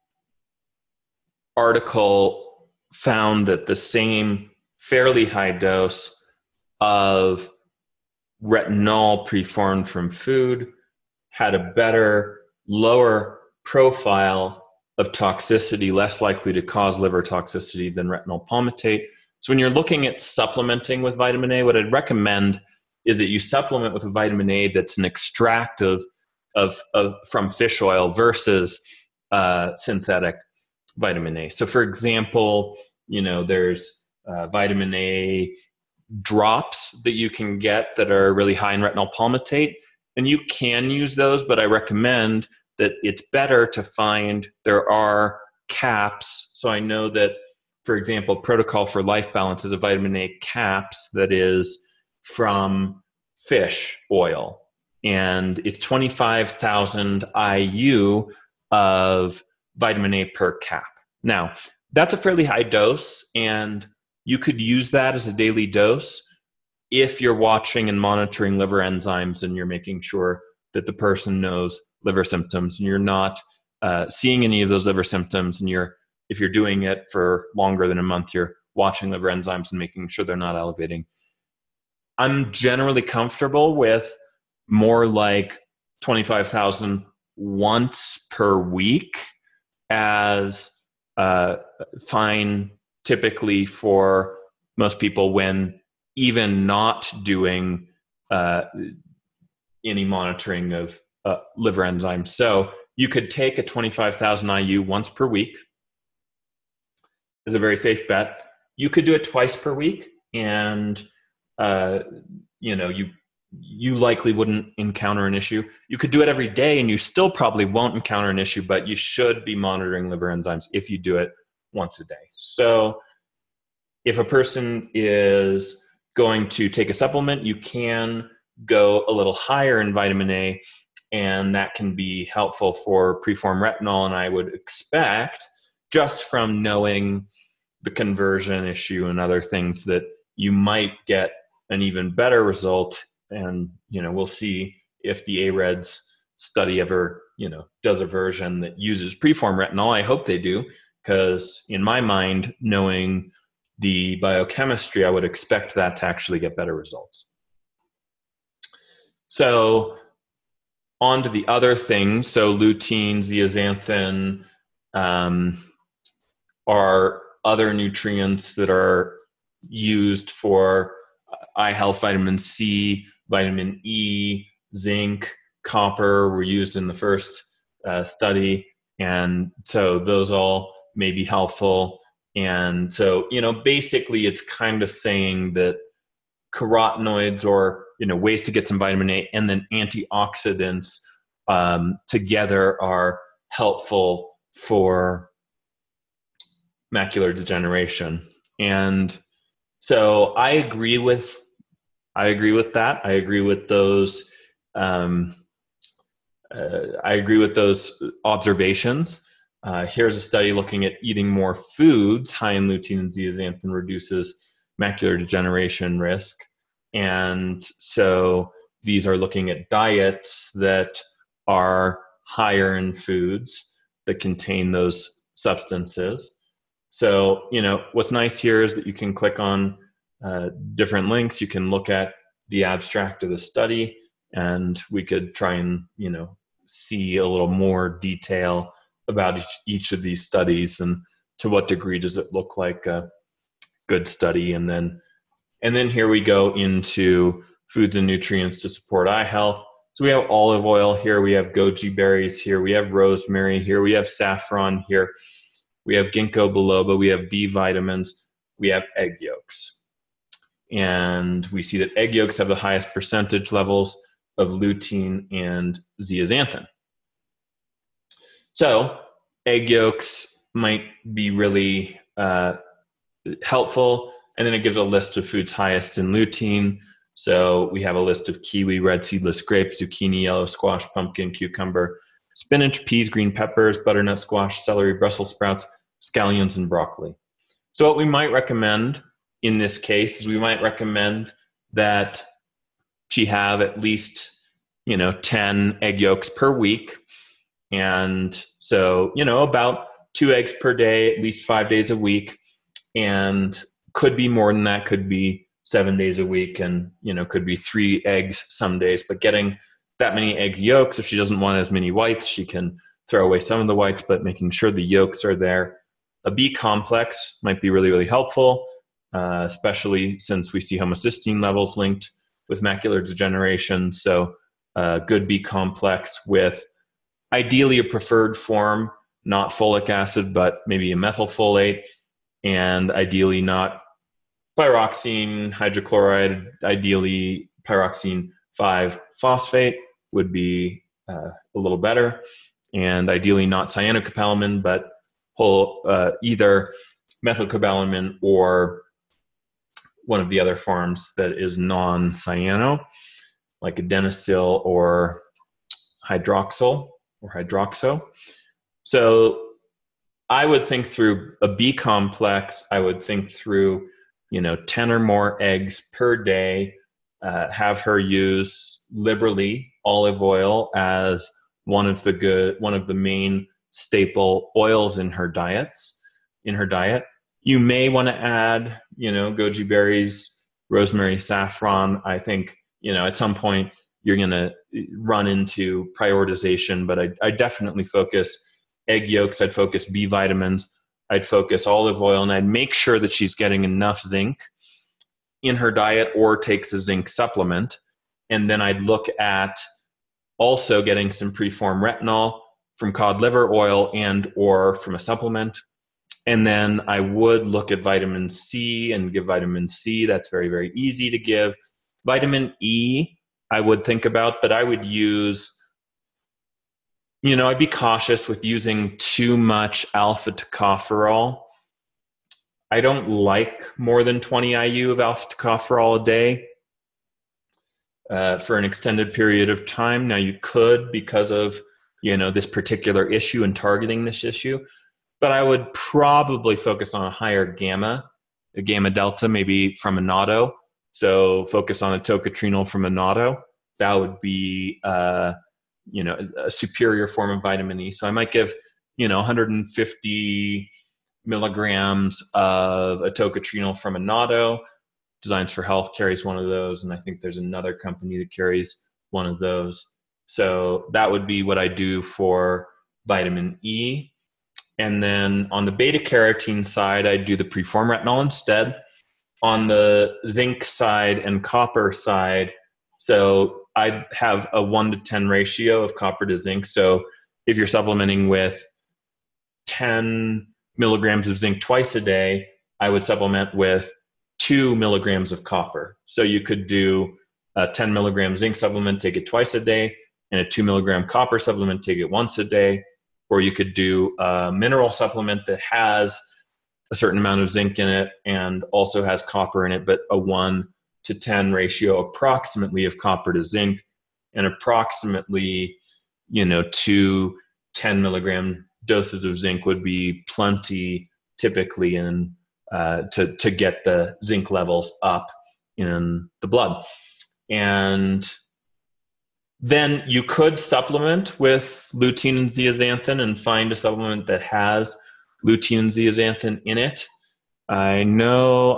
Speaker 1: article found that the same fairly high dose of retinol preformed from food had a better, lower profile of toxicity, less likely to cause liver toxicity than retinol palmitate. So when you're looking at supplementing with vitamin A, what I'd recommend is that you supplement with a vitamin A that's an extract from fish oil versus synthetic vitamin A. So for example, there's vitamin A drops that you can get that are really high in retinol palmitate, and you can use those, but I recommend that it's better to find there are caps. So I know that, for example, Protocol for Life Balance is a vitamin A caps that is from fish oil, and it's 25,000 IU of vitamin A per cap. Now, that's a fairly high dose, and you could use that as a daily dose if you're watching and monitoring liver enzymes and you're making sure that the person knows liver symptoms and you're not seeing any of those liver symptoms, and if you're doing it for longer than a month, you're watching liver enzymes and making sure they're not elevating. I'm generally comfortable with more like 25,000 once per week as fine typically for most people when even not doing any monitoring of liver enzymes. So you could take a 25,000 IU once per week is a very safe bet. You could do it twice per week, and you likely wouldn't encounter an issue. You could do it every day and you still probably won't encounter an issue, but you should be monitoring liver enzymes if you do it once a day. So if a person is going to take a supplement, you can go a little higher in vitamin A, and that can be helpful for preformed retinol. And I would expect, just from knowing the conversion issue and other things, that you might get an even better result. And, we'll see if the AREDS study ever, does a version that uses preformed retinol. I hope they do, because in my mind, knowing the biochemistry, I would expect that to actually get better results. So on to the other things. So lutein, zeaxanthin are other nutrients that are used for eye health. Vitamin C, vitamin E, zinc, copper were used in the first study. And so those all may be helpful. And so, basically it's kind of saying that carotenoids, or, ways to get some vitamin A, and then antioxidants together are helpful for macular degeneration. And so I agree with that. I agree with those. I agree with those observations. Here's a study looking at eating more foods high in lutein and zeaxanthin reduces macular degeneration risk. And so these are looking at diets that are higher in foods that contain those substances. So, what's nice here is that you can click on different links. You can look at the abstract of the study, and we could try and, see a little more detail about each of these studies. And to what degree does it look like a good study? And then here we go into foods and nutrients to support eye health. So we have olive oil here, we have goji berries here, we have rosemary here, we have saffron here, we have ginkgo biloba, we have B vitamins, we have egg yolks. And we see that egg yolks have the highest percentage levels of lutein and zeaxanthin. So egg yolks might be really helpful. And then it gives a list of foods highest in lutein. So we have a list of kiwi, red seedless grapes, zucchini, yellow squash, pumpkin, cucumber, spinach, peas, green peppers, butternut squash, celery, Brussels sprouts, scallions, and broccoli. So what we might recommend in this case is we might recommend that she have at least, 10 egg yolks per week. And so, about 2 eggs per day, at least 5 days a week. And could be more than that, could be 7 days a week, and could be 3 eggs some days. But getting that many egg yolks, if she doesn't want as many whites, she can throw away some of the whites, but making sure the yolks are there. A B complex might be really, really helpful, especially since we see homocysteine levels linked with macular degeneration. So good B complex with ideally a preferred form, not folic acid, but maybe a methylfolate, and ideally not pyroxene hydrochloride, ideally pyroxene 5-phosphate would be a little better, and ideally not cyanocobalamin, but either methylcobalamin or one of the other forms that is non-cyano, like adenosine or hydroxyl or hydroxo. So I would think through a B complex. I would think through, 10 or more eggs per day, have her use liberally olive oil as one of the main staple oils in her diet. You may want to add, goji berries, rosemary, saffron. I think, at some point you're going to run into prioritization, but I definitely focus egg yolks. I'd focus B vitamins. I'd focus olive oil, and I'd make sure that she's getting enough zinc in her diet or takes a zinc supplement. And then I'd look at also getting some preformed retinol from cod liver oil and or from a supplement. And then I would look at vitamin C and give vitamin C. That's very, very easy to give. Vitamin E, I would think about, but I would use, I'd be cautious with using too much alpha tocopherol. I don't like more than 20 IU of alpha tocopherol a day for an extended period of time. Now you could, because of, this particular issue and targeting this issue, but I would probably focus on a higher gamma delta, maybe from annatto. So focus on a tocotrienol from annatto. That would be, a superior form of vitamin E. So I might give, 150 milligrams of a tocotrienol from annatto. Designs for Health carries one of those, and I think there's another company that carries one of those. So that would be what I do for vitamin E. And then on the beta carotene side, I do the preformed retinol instead. On the zinc side and copper side, so I have a 1-to-10 ratio of copper to zinc. So if you're supplementing with 10 milligrams of zinc twice a day, I would supplement with 2 milligrams of copper. So you could do a 10 milligram zinc supplement, take it twice a day, and a 2 milligram copper supplement, take it once a day. Or you could do a mineral supplement that has a certain amount of zinc in it and also has copper in it, but a 1-to-10 ratio approximately of copper to zinc, and approximately, 2 10 milligram doses of zinc would be plenty typically in to get the zinc levels up in the blood. And then you could supplement with lutein and zeaxanthin and find a supplement that has lutein and zeaxanthin in it. I know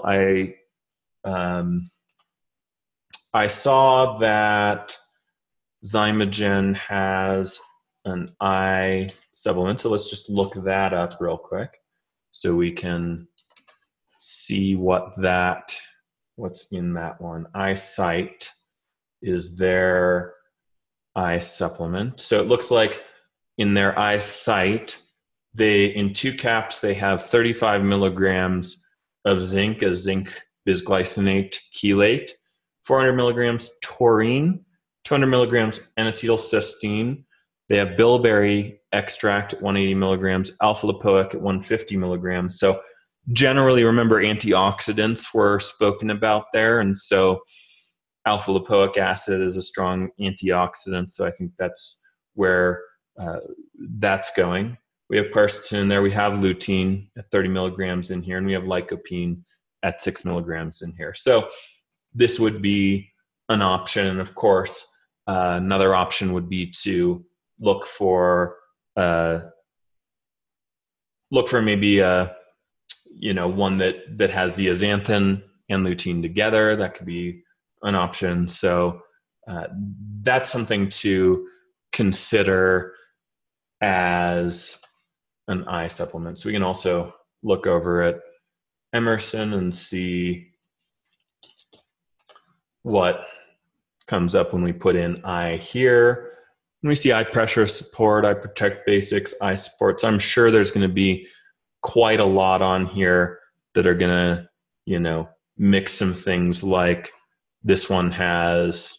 Speaker 1: I saw that Zymogen has an eye supplement, so let's just look that up real quick. so we can see what's in that one. iSight is their eye supplement. So it looks like in their iSight, in 2 caps, they have 35 milligrams of zinc as zinc bisglycinate chelate, 400 milligrams taurine, 200 milligrams N-acetylcysteine. They have bilberry extract at 180 milligrams, alpha lipoic at 150 milligrams. So generally, remember, antioxidants were spoken about there. And so alpha lipoic acid is a strong antioxidant. So I think that's where that's going. We have quercetin in there. We have lutein at 30 milligrams in here, and we have lycopene at 6 milligrams in here. So this would be an option. And of course, another option would be to look for maybe one that has zeaxanthin and lutein together. That could be an option. So that's something to consider as an eye supplement. So we can also look over at Emerson and see what comes up when we put in eye here. When we see eye pressure support, eye protect basics, eye supports, I'm sure there's going to be quite a lot on here that are going to, mix some things. Like this one has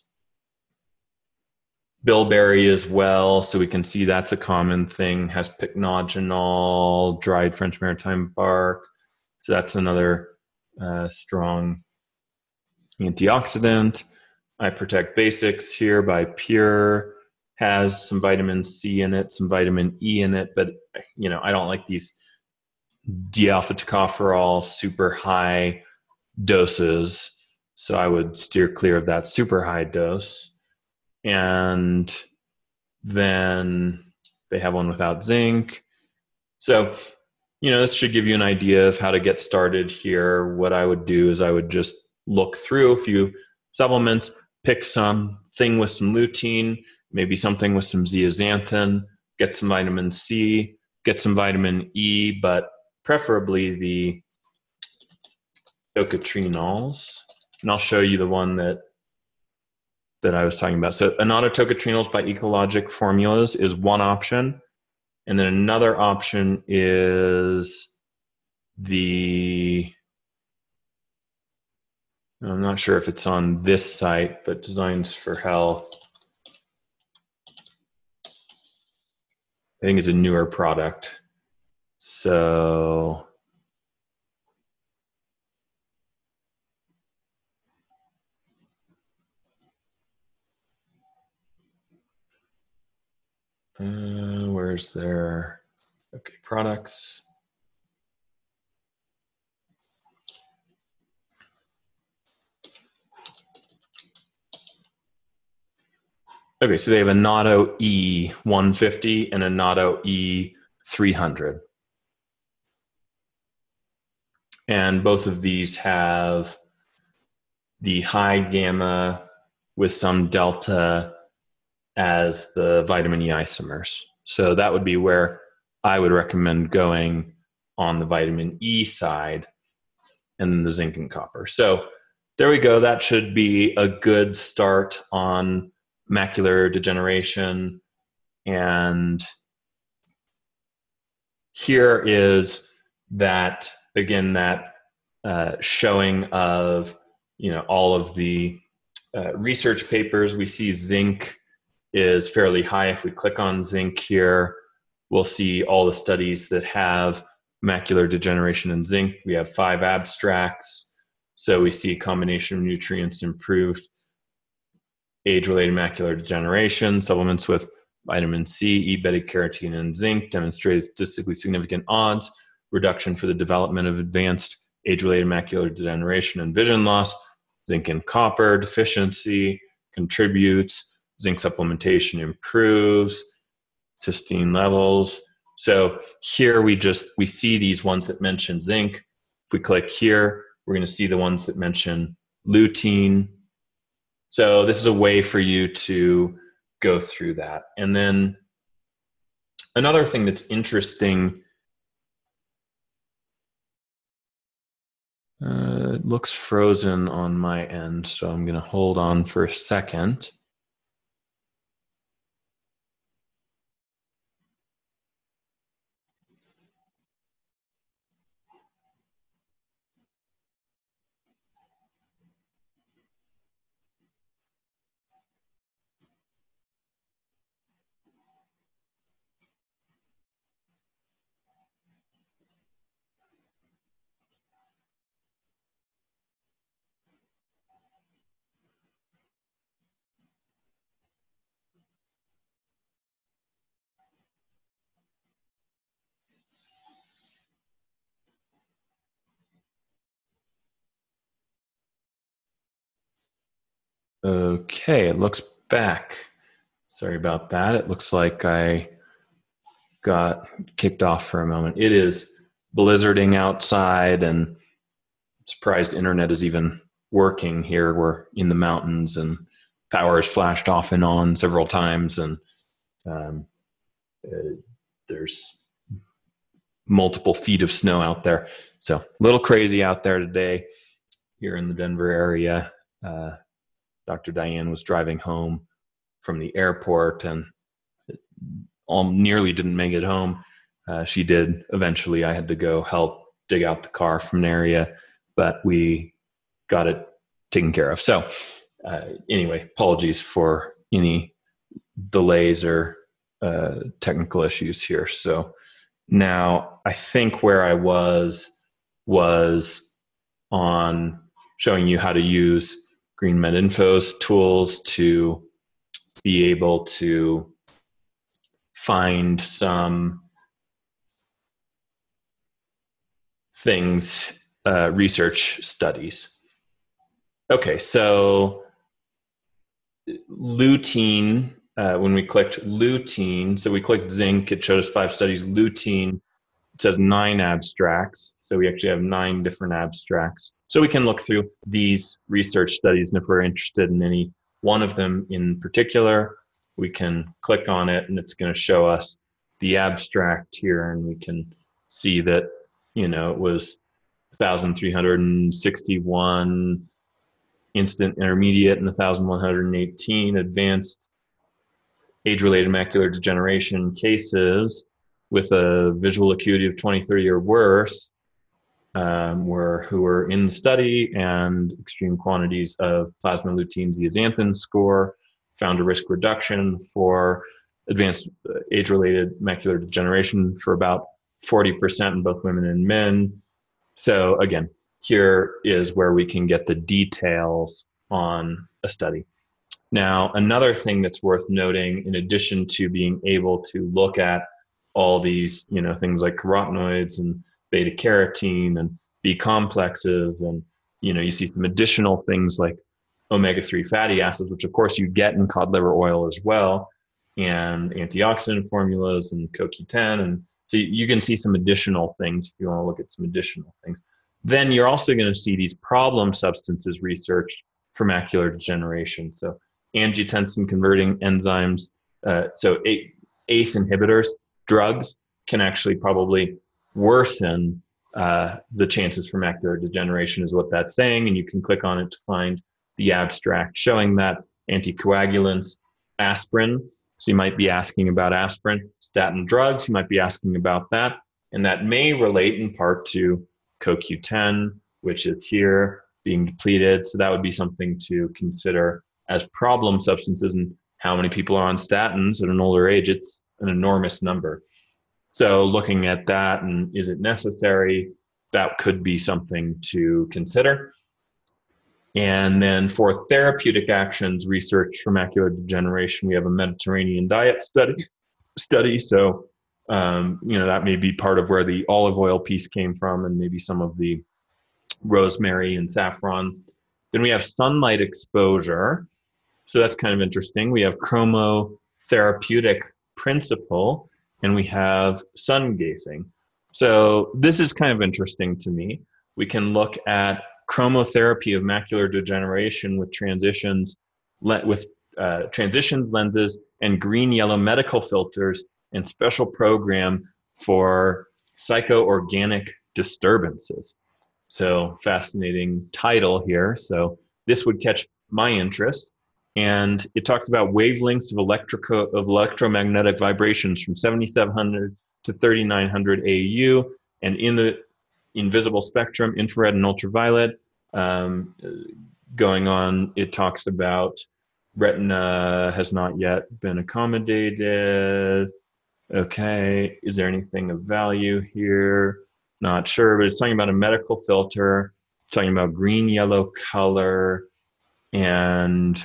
Speaker 1: bilberry as well, so we can see that's a common thing. Has pycnogenol, dried French maritime bark, so that's another strong antioxidant. I Protect Basics here by Pure has some vitamin C in it, some vitamin E in it, but I don't like these d-alpha tocopherol super high doses, so I would steer clear of that super high dose. And then they have one without zinc. So, this should give you an idea of how to get started here. What I would do is I would just look through a few supplements, pick something with some lutein, maybe something with some zeaxanthin, get some vitamin C, get some vitamin E, but preferably the tocotrienols. And I'll show you the one that I was talking about. So Anatotocotrienols by Ecologic Formulas is one option. And then another option is I'm not sure if it's on this site, but Designs for Health, I think, is a newer product. So where's their products? Okay, so they have a Natto E150 and a Natto E300. And both of these have the high gamma with some delta as the vitamin E isomers. So that would be where I would recommend going on the vitamin E side, and then the zinc and copper. So there we go. That should be a good start on macular degeneration. And here is that, again, that showing of all of the research papers. We see zinc is fairly high. If we click on zinc here, we'll see all the studies that have macular degeneration in zinc. We have 5 abstracts. So we see a combination of nutrients improved age-related macular degeneration. Supplements with vitamin C, E, beta-carotene, and zinc demonstrated statistically significant odds reduction for the development of advanced age-related macular degeneration and vision loss. Zinc and copper deficiency contributes. Zinc supplementation improves cysteine levels. So here we see these ones that mention zinc. If we click here, we're going to see the ones that mention lutein. So this is a way for you to go through that. And then another thing that's interesting It looks frozen on my end, so I'm going to hold on for a second. Okay, it looks back. Sorry about that. It looks like I got kicked off for a moment. It is blizzarding outside, and I'm surprised internet is even working here. We're in the mountains, and power has flashed off and on several times, and um, uh, there's multiple feet of snow out there. So a little crazy out there today here in the Denver area. Uh, Dr. Diane was driving home from the airport and nearly didn't make it home. She did eventually. I had to go help dig out the car from an area, but we got it taken care of. So anyway, apologies for any delays or technical issues here. So now I think where I was on showing you how to use GreenMed Info's tools to be able to find some things, research studies. Okay, so lutein, when we clicked lutein, so we clicked zinc, it showed us 5 studies. Lutein, it says 9 abstracts. So we actually have 9 different abstracts. So we can look through these research studies, and if we're interested in any one of them in particular, we can click on it, and it's going to show us the abstract here, and we can see that, it was 1,361 instant intermediate and 1,118 advanced age-related macular degeneration cases with a visual acuity of 20/30 or worse, who were in the study, and extreme quantities of plasma lutein zeaxanthin score found a risk reduction for advanced age-related macular degeneration for about 40% in both women and men. So again, here is where we can get the details on a study. Now, another thing that's worth noting, in addition to being able to look at all these, things like carotenoids and beta carotene and B complexes, and you see some additional things like omega-3 fatty acids, which of course you get in cod liver oil as well, and antioxidant formulas and CoQ10, and so you can see some additional things if you want to look at some additional things. Then you're also going to see these problem substances researched for macular degeneration. So angiotensin converting enzymes, so ACE inhibitors, drugs can actually probably worsen the chances for macular degeneration, is what that's saying. And you can click on it to find the abstract showing that. Anticoagulants, aspirin. So you might be asking about aspirin, statin drugs. You might be asking about that. And that may relate in part to CoQ10, which is here being depleted. So that would be something to consider as problem substances. And how many people are on statins at an older age? It's an enormous number. So looking at that, and is it necessary? That could be something to consider. And then for therapeutic actions, research for macular degeneration, we have a Mediterranean diet study. So, that may be part of where the olive oil piece came from, and maybe some of the rosemary and saffron. Then we have sunlight exposure. So that's kind of interesting. We have chromotherapeutic principle, and we have sun gazing. So this is kind of interesting to me. We can look at chromotherapy of macular degeneration with transitions, lenses, and green-yellow medical filters, and special program for psychoorganic disturbances. So fascinating title here. So this would catch my interest. And it talks about wavelengths of electromagnetic vibrations from 7,700 to 3,900 AU, and in the invisible spectrum, infrared and ultraviolet. Um, Going on, it talks about retina has not yet been accommodated. Okay, is there anything of value here? Not sure, but it's talking about a medical filter, talking about green yellow color, and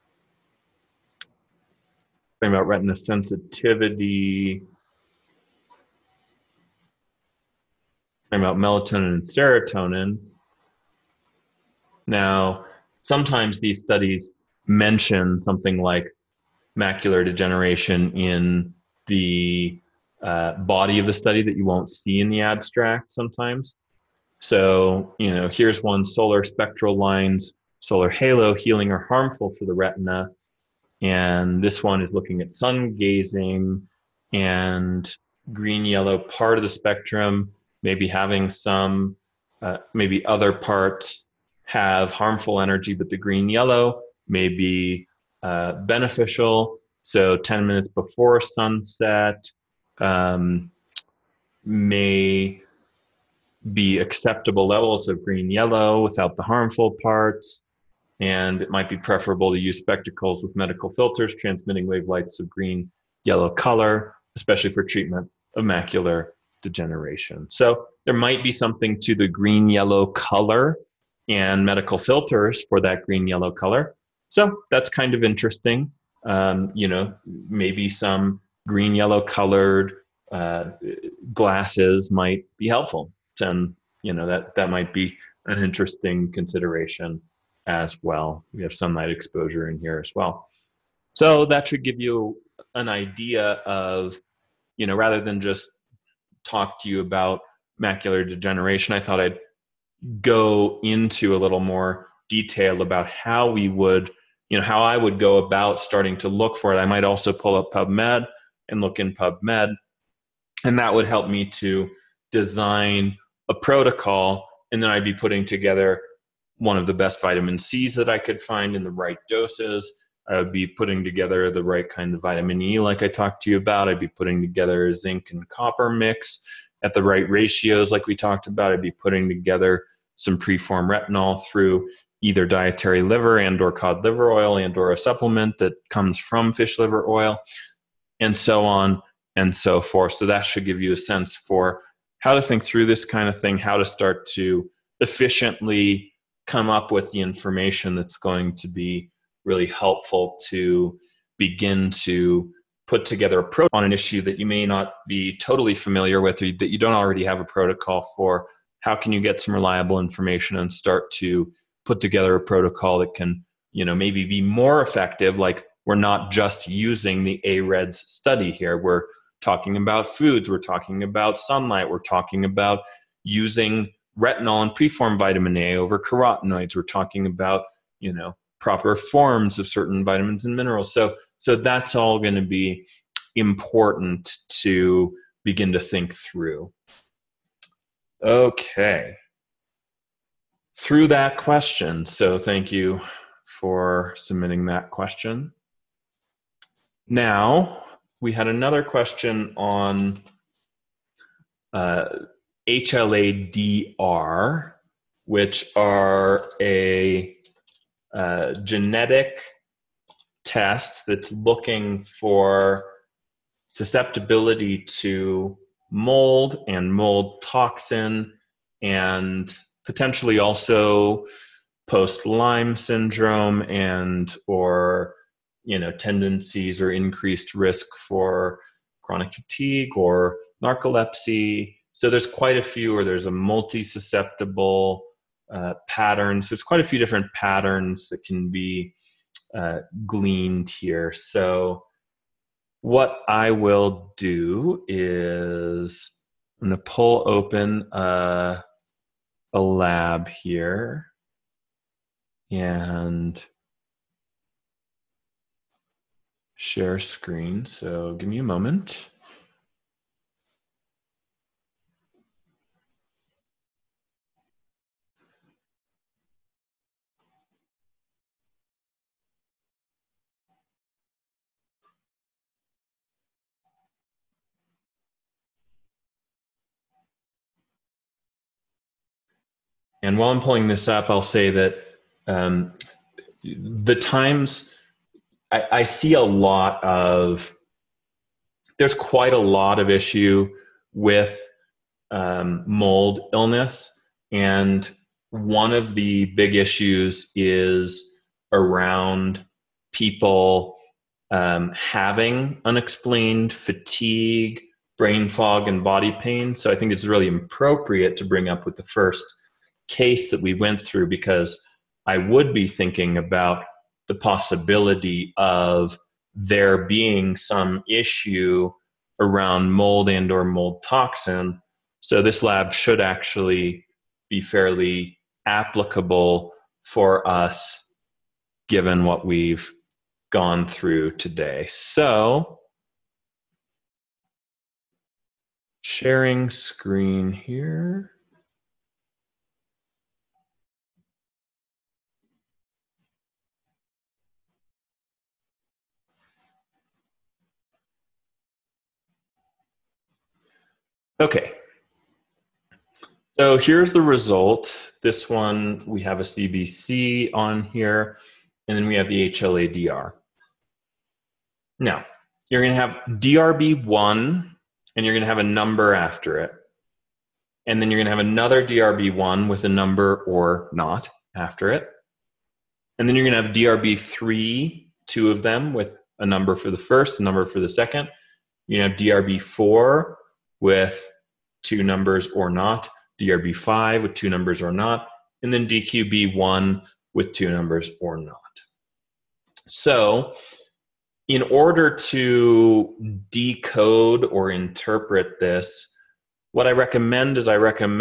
Speaker 1: talking about retina sensitivity, talking about melatonin and serotonin. Now, sometimes these studies mention something like macular degeneration in the body of the study that you won't see in the abstract sometimes. So, here's one: solar spectral lines, solar halo, healing or harmful for the retina. And this one is looking at sun gazing and green yellow part of the spectrum, maybe having some, maybe other parts have harmful energy, but the green yellow may be beneficial. So 10 minutes before sunset um, may be acceptable levels of green yellow without the harmful parts. And it might be preferable to use spectacles with medical filters transmitting wavelengths of green yellow color, especially for treatment of macular degeneration. So there might be something to the green yellow color and medical filters for that green yellow color. So that's kind of interesting. Maybe some green yellow colored uh, glasses might be helpful. And, that might be an interesting consideration as well. We have sunlight exposure in here as well. So that should give you an idea of, rather than just talk to you about macular degeneration, I thought I'd go into a little more detail about how we would, how I would go about starting to look for it. I might also pull up PubMed and look in PubMed, and that would help me to design a protocol. And then I'd be putting together one of the best vitamin C's that I could find in the right doses. I would be putting together the right kind of vitamin E, like I talked to you about. I'd be putting together a zinc and copper mix at the right ratios, like we talked about. I'd be putting together some preformed retinol through either dietary liver and or cod liver oil and or a supplement that comes from fish liver oil, and so on and so forth. So that should give you a sense for how to think through this kind of thing, how to start to efficiently come up with the information that's going to be really helpful to begin to put together a protocol on an issue that you may not be totally familiar with, or that you don't already have a protocol for. How can you get some reliable information and start to put together a protocol that can, maybe be more effective? Like, we're not just using the AREDS study here. We're talking about foods. We're talking about sunlight. We're talking about using retinol and preformed vitamin A over carotenoids. We're talking about, proper forms of certain vitamins and minerals. So that's all going to be important to begin to think through. Okay. Through that question. So thank you for submitting that question. Now, we had another question on HLA-DR, which are a genetic test that's looking for susceptibility to mold and mold toxin, and potentially also post-Lyme syndrome and or tendencies or increased risk for chronic fatigue or narcolepsy. So there's quite a few, or there's a multi-susceptible pattern. So there's quite a few different patterns that can be gleaned here. So what I will do is I'm going to pull open a lab here and share screen. So give me a moment. And while I'm pulling this up, I'll say that the times I see a lot of, there's quite a lot of issue with mold illness. And one of the big issues is around people having unexplained fatigue, brain fog, and body pain. So I think it's really appropriate to bring up with the first case that we went through, because I would be thinking about the possibility of there being some issue around mold and or mold toxin. So this lab should actually be fairly applicable for us given what we've gone through today. So sharing screen here. Okay. So here's the result. This one, we have a CBC on here, and then we have the HLA-DR. Now, you're going to have DRB1, and you're going to have a number after it. And then you're going to have another DRB1 with a number or not after it. And then you're going to have DRB3, two of them with a number for the first, a number for the second. You have DRB4 with two numbers or not, DRB5 with two numbers or not, and then DQB1 with two numbers or not. So in order to decode or interpret this, what I recommend is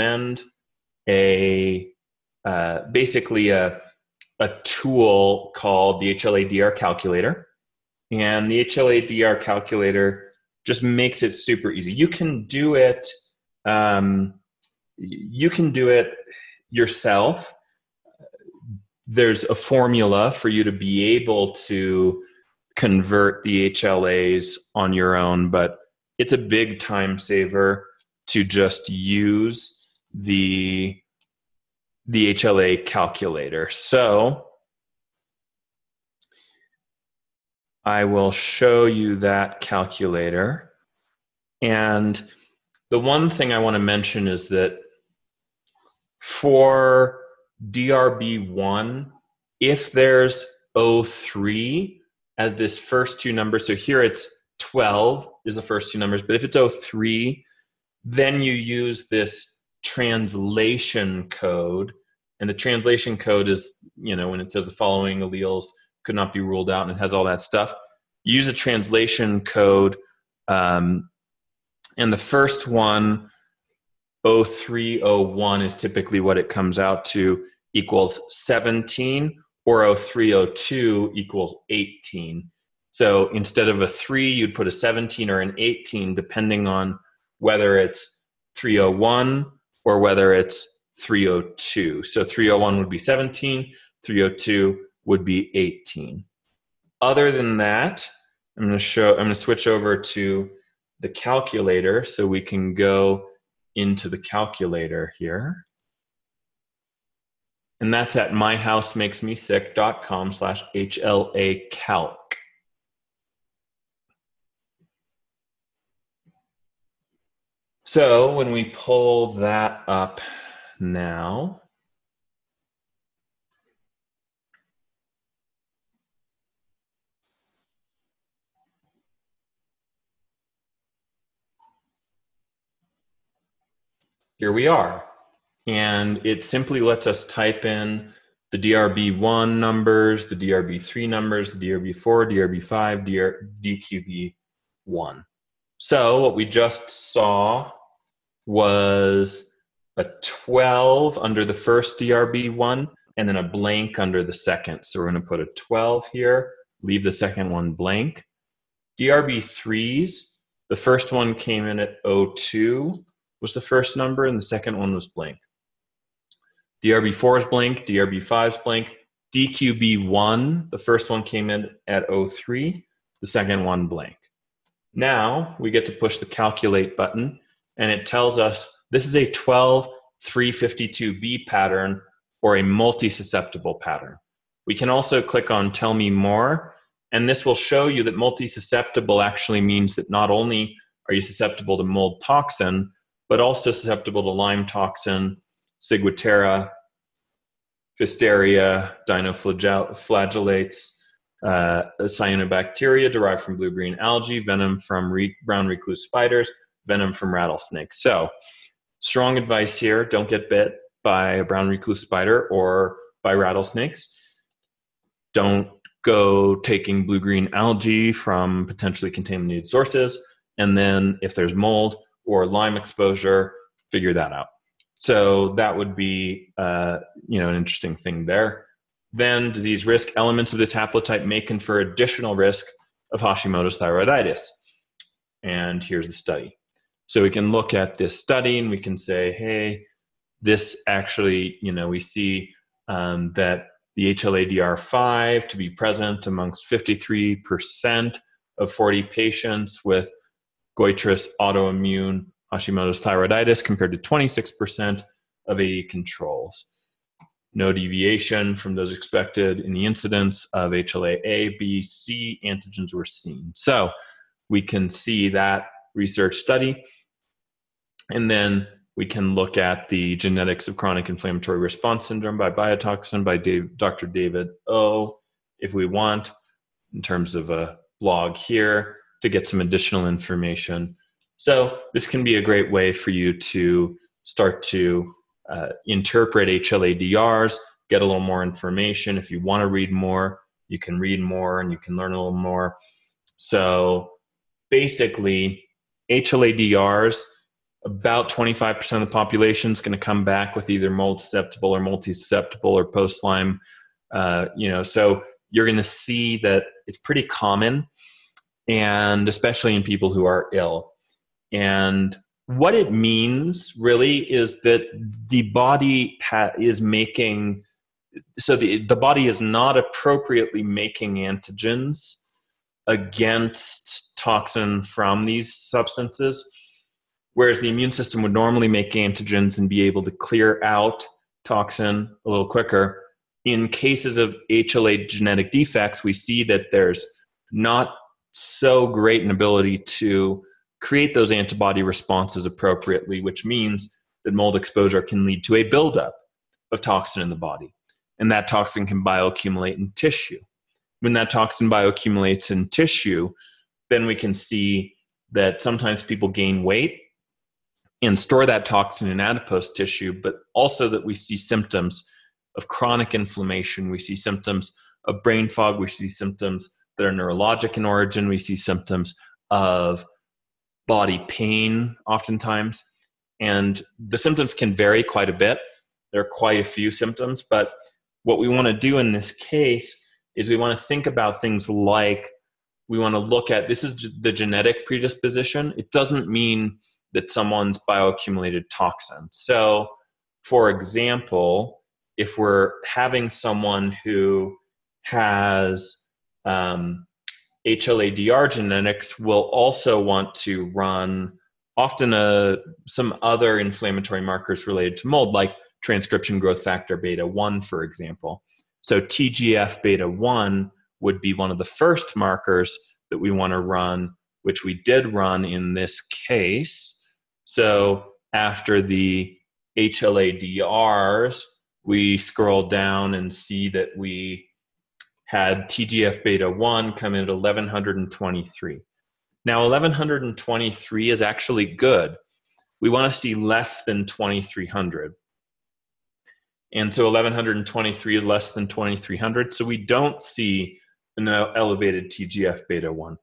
Speaker 1: basically a tool called the HLA-DR calculator. And the HLA-DR calculator just makes it super easy. You can do it yourself. There's a formula for you to be able to convert the HLAs on your own, but it's a big time saver to just use the HLA calculator. So I will show you that calculator. And the one thing I want to mention is that for DRB1, if there's O3 as this first two numbers, so here it's 12 is the first two numbers, but if it's O3, then you use this translation code. And the translation code is, when it says the following alleles could not be ruled out, and it has all that stuff. You use a translation code, and the first one, 0301, is typically what it comes out to, equals 17, or 0302 equals 18. So instead of a 3, you'd put a 17 or an 18, depending on whether it's 301 or whether it's 302. So 301 would be 17, 302 would be 18. Other than that, I'm going to switch over to the calculator so we can go into the calculator here. And that's at myhousemakesmesick.com/HLAcalc. So when we pull that up now, here we are. And it simply lets us type in the DRB1 numbers, the DRB3 numbers, the DRB4, DRB5, DQB1. So what we just saw was a 12 under the first DRB1 and then a blank under the second. So we're going to put a 12 here, leave the second one blank. DRB3s, the first one came in at 02 was the first number, and the second one was blank. DRB4 is blank, DRB5 is blank. DQB1, the first one came in at 03, the second one blank. Now we get to push the calculate button, and it tells us this is a 12 352B pattern or a multi-susceptible pattern. We can also click on Tell Me More, and this will show you that multi-susceptible actually means that not only are you susceptible to mold toxin, but also susceptible to Lyme toxin, Ciguatera, Pfiesteria, dinoflagellates, cyanobacteria derived from blue-green algae, venom from brown recluse spiders, venom from rattlesnakes. So, strong advice here, don't get bit by a brown recluse spider or by rattlesnakes. Don't go taking blue-green algae from potentially contaminated sources. And then if there's mold or Lyme exposure, figure that out. So that would be an interesting thing there. Then disease risk elements of this haplotype may confer additional risk of Hashimoto's thyroiditis. And here's the study. So we can look at this study and we can say, hey, this actually, we see that the HLA-DR5 to be present amongst 53% of 40 patients with goitrous autoimmune Hashimoto's thyroiditis compared to 26% of 80 controls. No deviation from those expected in the incidence of HLA-A, B, C antigens were seen. So we can see that research study, and then we can look at the genetics of chronic inflammatory response syndrome by biotoxin by Dr. David O, if we want, in terms of a blog here to get some additional information. So this can be a great way for you to start to interpret HLA-DRs, get a little more information. If you want to read more, you can read more and you can learn a little more. So basically, HLA-DRs, about 25% of the population is going to come back with either mold susceptible or multi-susceptible or post-Lyme. So you're going to see that it's pretty common, and especially in people who are ill. And what it means really is that the body is making, so the body is not appropriately making antigens against toxin from these substances, whereas the immune system would normally make antigens and be able to clear out toxin a little quicker. In cases of HLA genetic defects, we see that there's not so great an ability to create those antibody responses appropriately, which means that mold exposure can lead to a buildup of toxin in the body. And that toxin can bioaccumulate in tissue. When that toxin bioaccumulates in tissue, then we can see that sometimes people gain weight and store that toxin in adipose tissue, but also that we see symptoms of chronic inflammation. We see symptoms of brain fog. We see symptoms that are neurologic in origin. We see symptoms of body pain oftentimes. And the symptoms can vary quite a bit. There are quite a few symptoms, but what we want to do in this case is we want to think about things like, we want to look at, this is the genetic predisposition. It doesn't mean that someone's bioaccumulated toxin. So, for example, if we're having someone who has HLA-DR genetics, we'll also want to run often some other inflammatory markers related to mold, like transcription growth factor beta 1, for example. So TGF beta 1 would be one of the first markers that we want to run, which we did run in this case. So after the HLA-DRs, we scroll down and see that we had TGF beta 1 come in at 1123. Now 1123 is actually good. We want to see less than 2300. And so 1123 is less than 2300, so we don't see an elevated TGF beta 1.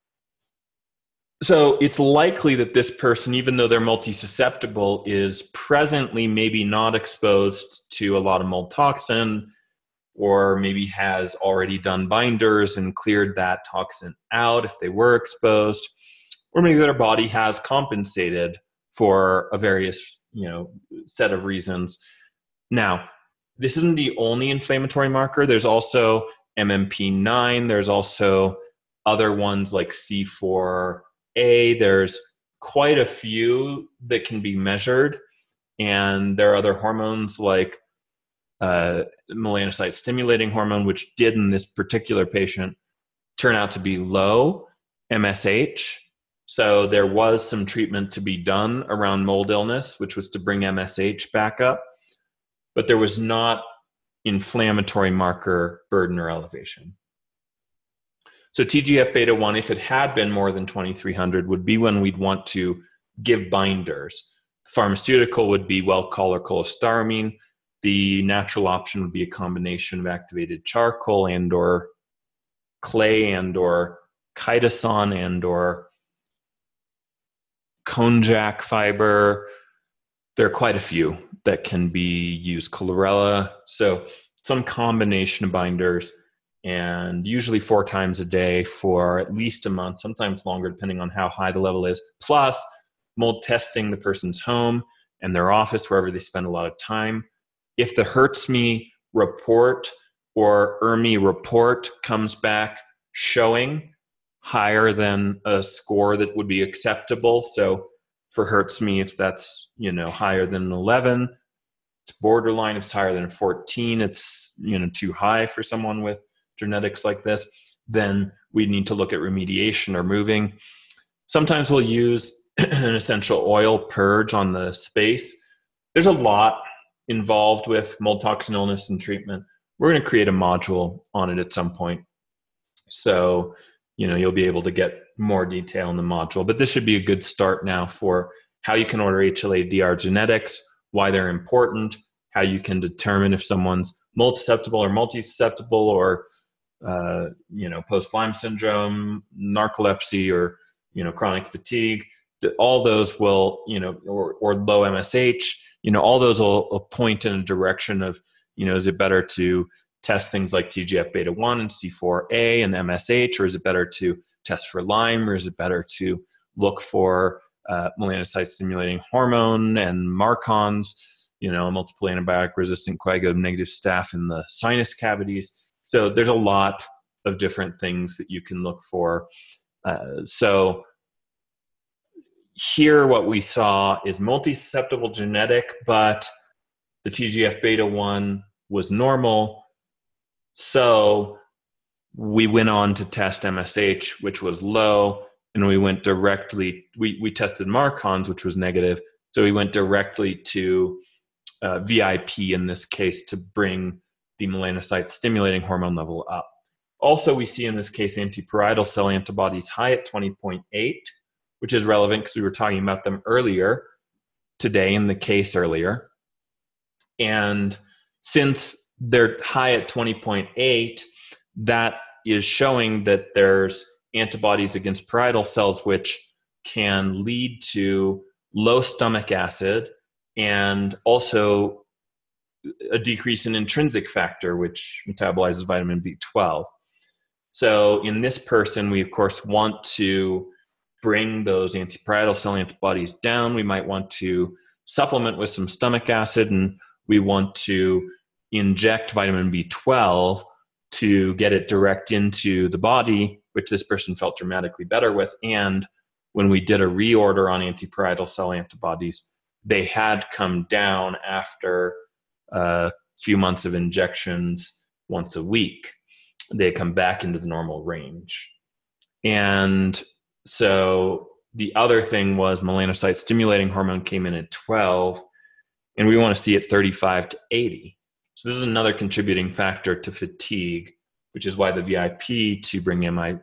Speaker 1: So it's likely that this person, even though they're multi-susceptible, is presently maybe not exposed to a lot of mold toxin, or maybe has already done binders and cleared that toxin out if they were exposed, or maybe their body has compensated for a various, set of reasons. Now, this isn't the only inflammatory marker. There's also MMP9. There's also other ones like C4A. There's quite a few that can be measured. And there are other hormones like melanocyte stimulating hormone, which did in this particular patient turn out to be low MSH. So there was some treatment to be done around mold illness, which was to bring MSH back up, but there was not inflammatory marker burden or elevation. So TGF beta 1, if it had been more than 2300, would be when we'd want to give binders. Pharmaceutical would be Welchol or cholestyramine. The natural option would be a combination of activated charcoal and or clay and or chitosan and or konjac fiber. There are quite a few that can be used, chlorella. So some combination of binders, and usually 4 times a day for at least a month, sometimes longer, depending on how high the level is. Plus, mold testing the person's home and their office, wherever they spend a lot of time. If the HERTSME report or ERMI report comes back showing higher than a score that would be acceptable, so for HERTSME, if that's higher than an 11, it's borderline. If it's higher than a 14, it's too high for someone with genetics like this. Then we need to look at remediation or moving. Sometimes we'll use an essential oil purge on the space. There's a lot involved with mold toxin illness and treatment. We're going to create a module on it at some point. So, you'll be able to get more detail in the module, but this should be a good start now for how you can order HLA-DR genetics, why they're important, how you can determine if someone's mold susceptible or multi-susceptible or, post-Lyme syndrome, narcolepsy, or, chronic fatigue. All those will, or low MSH, all those will point in a direction of, is it better to test things like TGF beta 1 and C4a and MSH, or is it better to test for Lyme, or is it better to look for melanocyte stimulating hormone and MARCoNS, multiple antibiotic resistant coagulative negative staph in the sinus cavities. So there's a lot of different things that you can look for. So here what we saw is multi-susceptible genetic, but the TGF beta 1 was normal. So we went on to test MSH, which was low, and we went directly, we tested MARCoNS, which was negative. So we went directly to VIP in this case to bring the melanocyte stimulating hormone level up. Also, we see in this case antiparietal cell antibodies high at 20.8, which is relevant because we were talking about them earlier today in the case earlier. And since they're high at 20.8, that is showing that there's antibodies against parietal cells, which can lead to low stomach acid and also a decrease in intrinsic factor, which metabolizes vitamin B12. So in this person, we of course want to bring those antiparietal cell antibodies down. We might want to supplement with some stomach acid, and we want to inject vitamin B12 to get it direct into the body, which this person felt dramatically better with. And when we did a reorder on antiparietal cell antibodies, they had come down after a few months of injections once a week. They come back into the normal range. And so the other thing was melanocyte stimulating hormone came in at 12, and we want to see it 35 to 80. So this is another contributing factor to fatigue, which is why the VIP to bring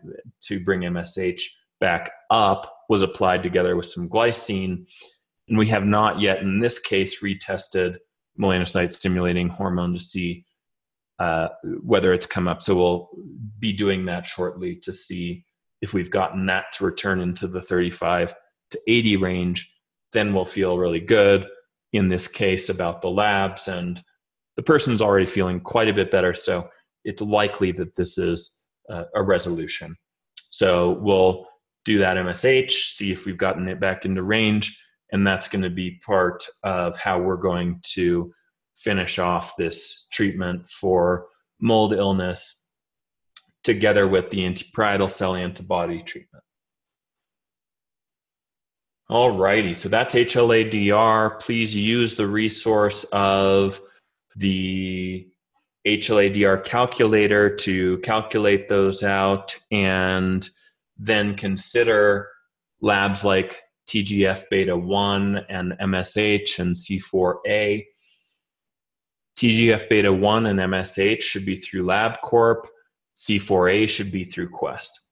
Speaker 1: MSH back up was applied together with some glycine. And we have not yet, in this case, retested melanocyte stimulating hormone to see whether it's come up. So we'll be doing that shortly to see if we've gotten that to return into the 35 to 80 range. Then we'll feel really good in this case about the labs, and the person's already feeling quite a bit better. So it's likely that this is a resolution. So we'll do that MSH, see if we've gotten it back into range, and that's going to be part of how we're going to finish off this treatment for mold illness together with the antiparietal cell antibody treatment. All righty. So that's HLA-DR. Please use the resource of the HLA-DR calculator to calculate those out, and then consider labs like TGF-beta1 and MSH and C4a. TGF-beta1 and MSH should be through LabCorp. C4a should be through Quest.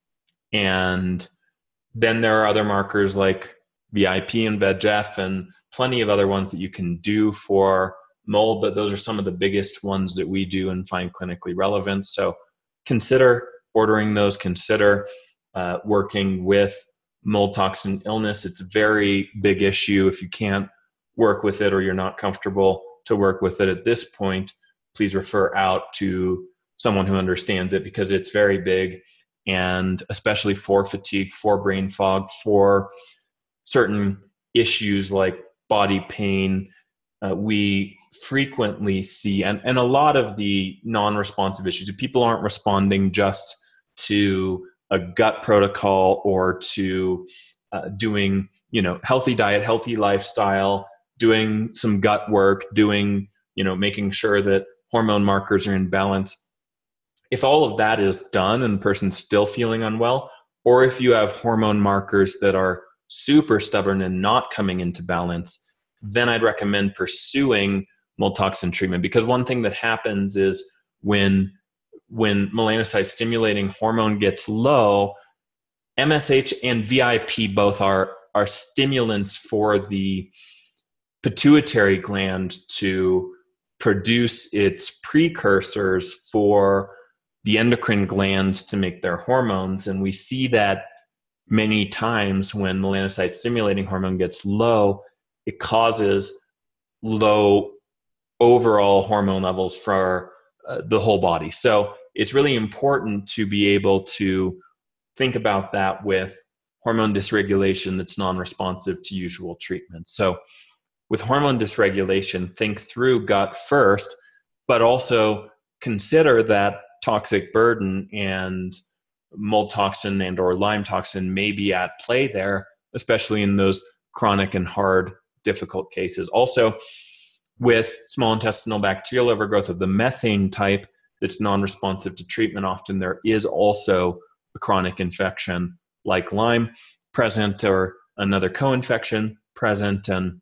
Speaker 1: And then there are other markers like VIP and VEGF and plenty of other ones that you can do for mold, but those are some of the biggest ones that we do and find clinically relevant. So consider ordering those, consider working with mold toxin illness. It's a very big issue. If you can't work with it or you're not comfortable to work with it at this point, please refer out to someone who understands it, because it's very big, and especially for fatigue, for brain fog, for certain issues like body pain, we frequently see, and a lot of the non-responsive issues, people aren't responding just to a gut protocol or to doing, healthy diet, healthy lifestyle, doing some gut work, doing, making sure that hormone markers are in balance. If all of that is done and the person's still feeling unwell, or if you have hormone markers that are super stubborn and not coming into balance, then I'd recommend pursuing mold toxin treatment. Because one thing that happens is when melanocyte stimulating hormone gets low, MSH and VIP both are stimulants for the pituitary gland to produce its precursors for the endocrine glands to make their hormones. And we see that many times when melanocyte stimulating hormone gets low, it causes low overall hormone levels for the whole body. So it's really important to be able to think about that with hormone dysregulation that's non-responsive to usual treatment. So with hormone dysregulation, think through gut first, but also consider that toxic burden and mold toxin and or Lyme toxin may be at play there, especially in those chronic and hard, difficult cases. Also, with small intestinal bacterial overgrowth of the methane type that's non-responsive to treatment, often there is also a chronic infection like Lyme present or another co-infection present. And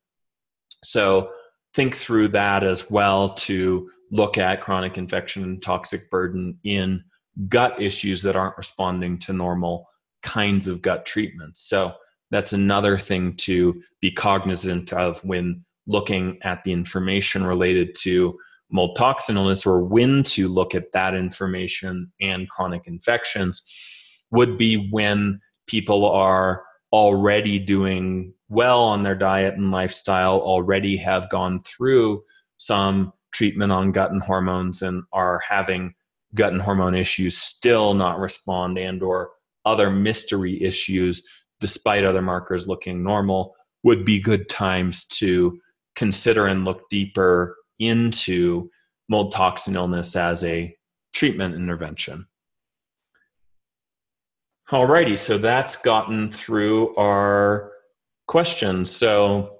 Speaker 1: so think through that as well to look at chronic infection and toxic burden in gut issues that aren't responding to normal kinds of gut treatments. So that's another thing to be cognizant of when looking at the information related to mold toxin illness, or when to look at that information and chronic infections, would be when people are already doing well on their diet and lifestyle, already have gone through some treatment on gut and hormones and are having gut and hormone issues still not respond, and or other mystery issues despite other markers looking normal, would be good times to consider and look deeper into mold toxin illness as a treatment intervention. Alrighty, so that's gotten through our questions. So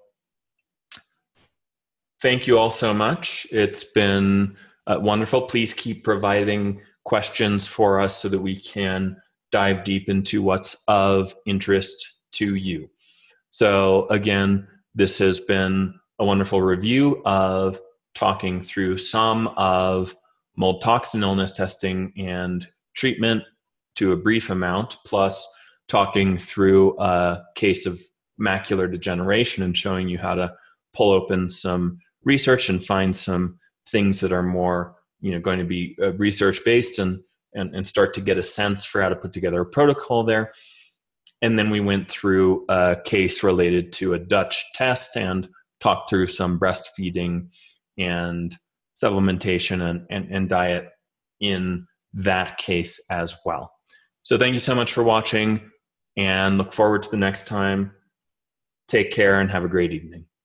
Speaker 1: thank you all so much. It's been wonderful. Please keep providing questions for us so that we can dive deep into what's of interest to you. So again, this has been a wonderful review of talking through some of mold toxin illness testing and treatment to a brief amount, plus talking through a case of macular degeneration and showing you how to pull open some research and find some things that are more, going to be research-based and start to get a sense for how to put together a protocol there. And then we went through a case related to a Dutch test and talked through some breastfeeding and supplementation and diet in that case as well. So thank you so much for watching, and look forward to the next time. Take care and have a great evening.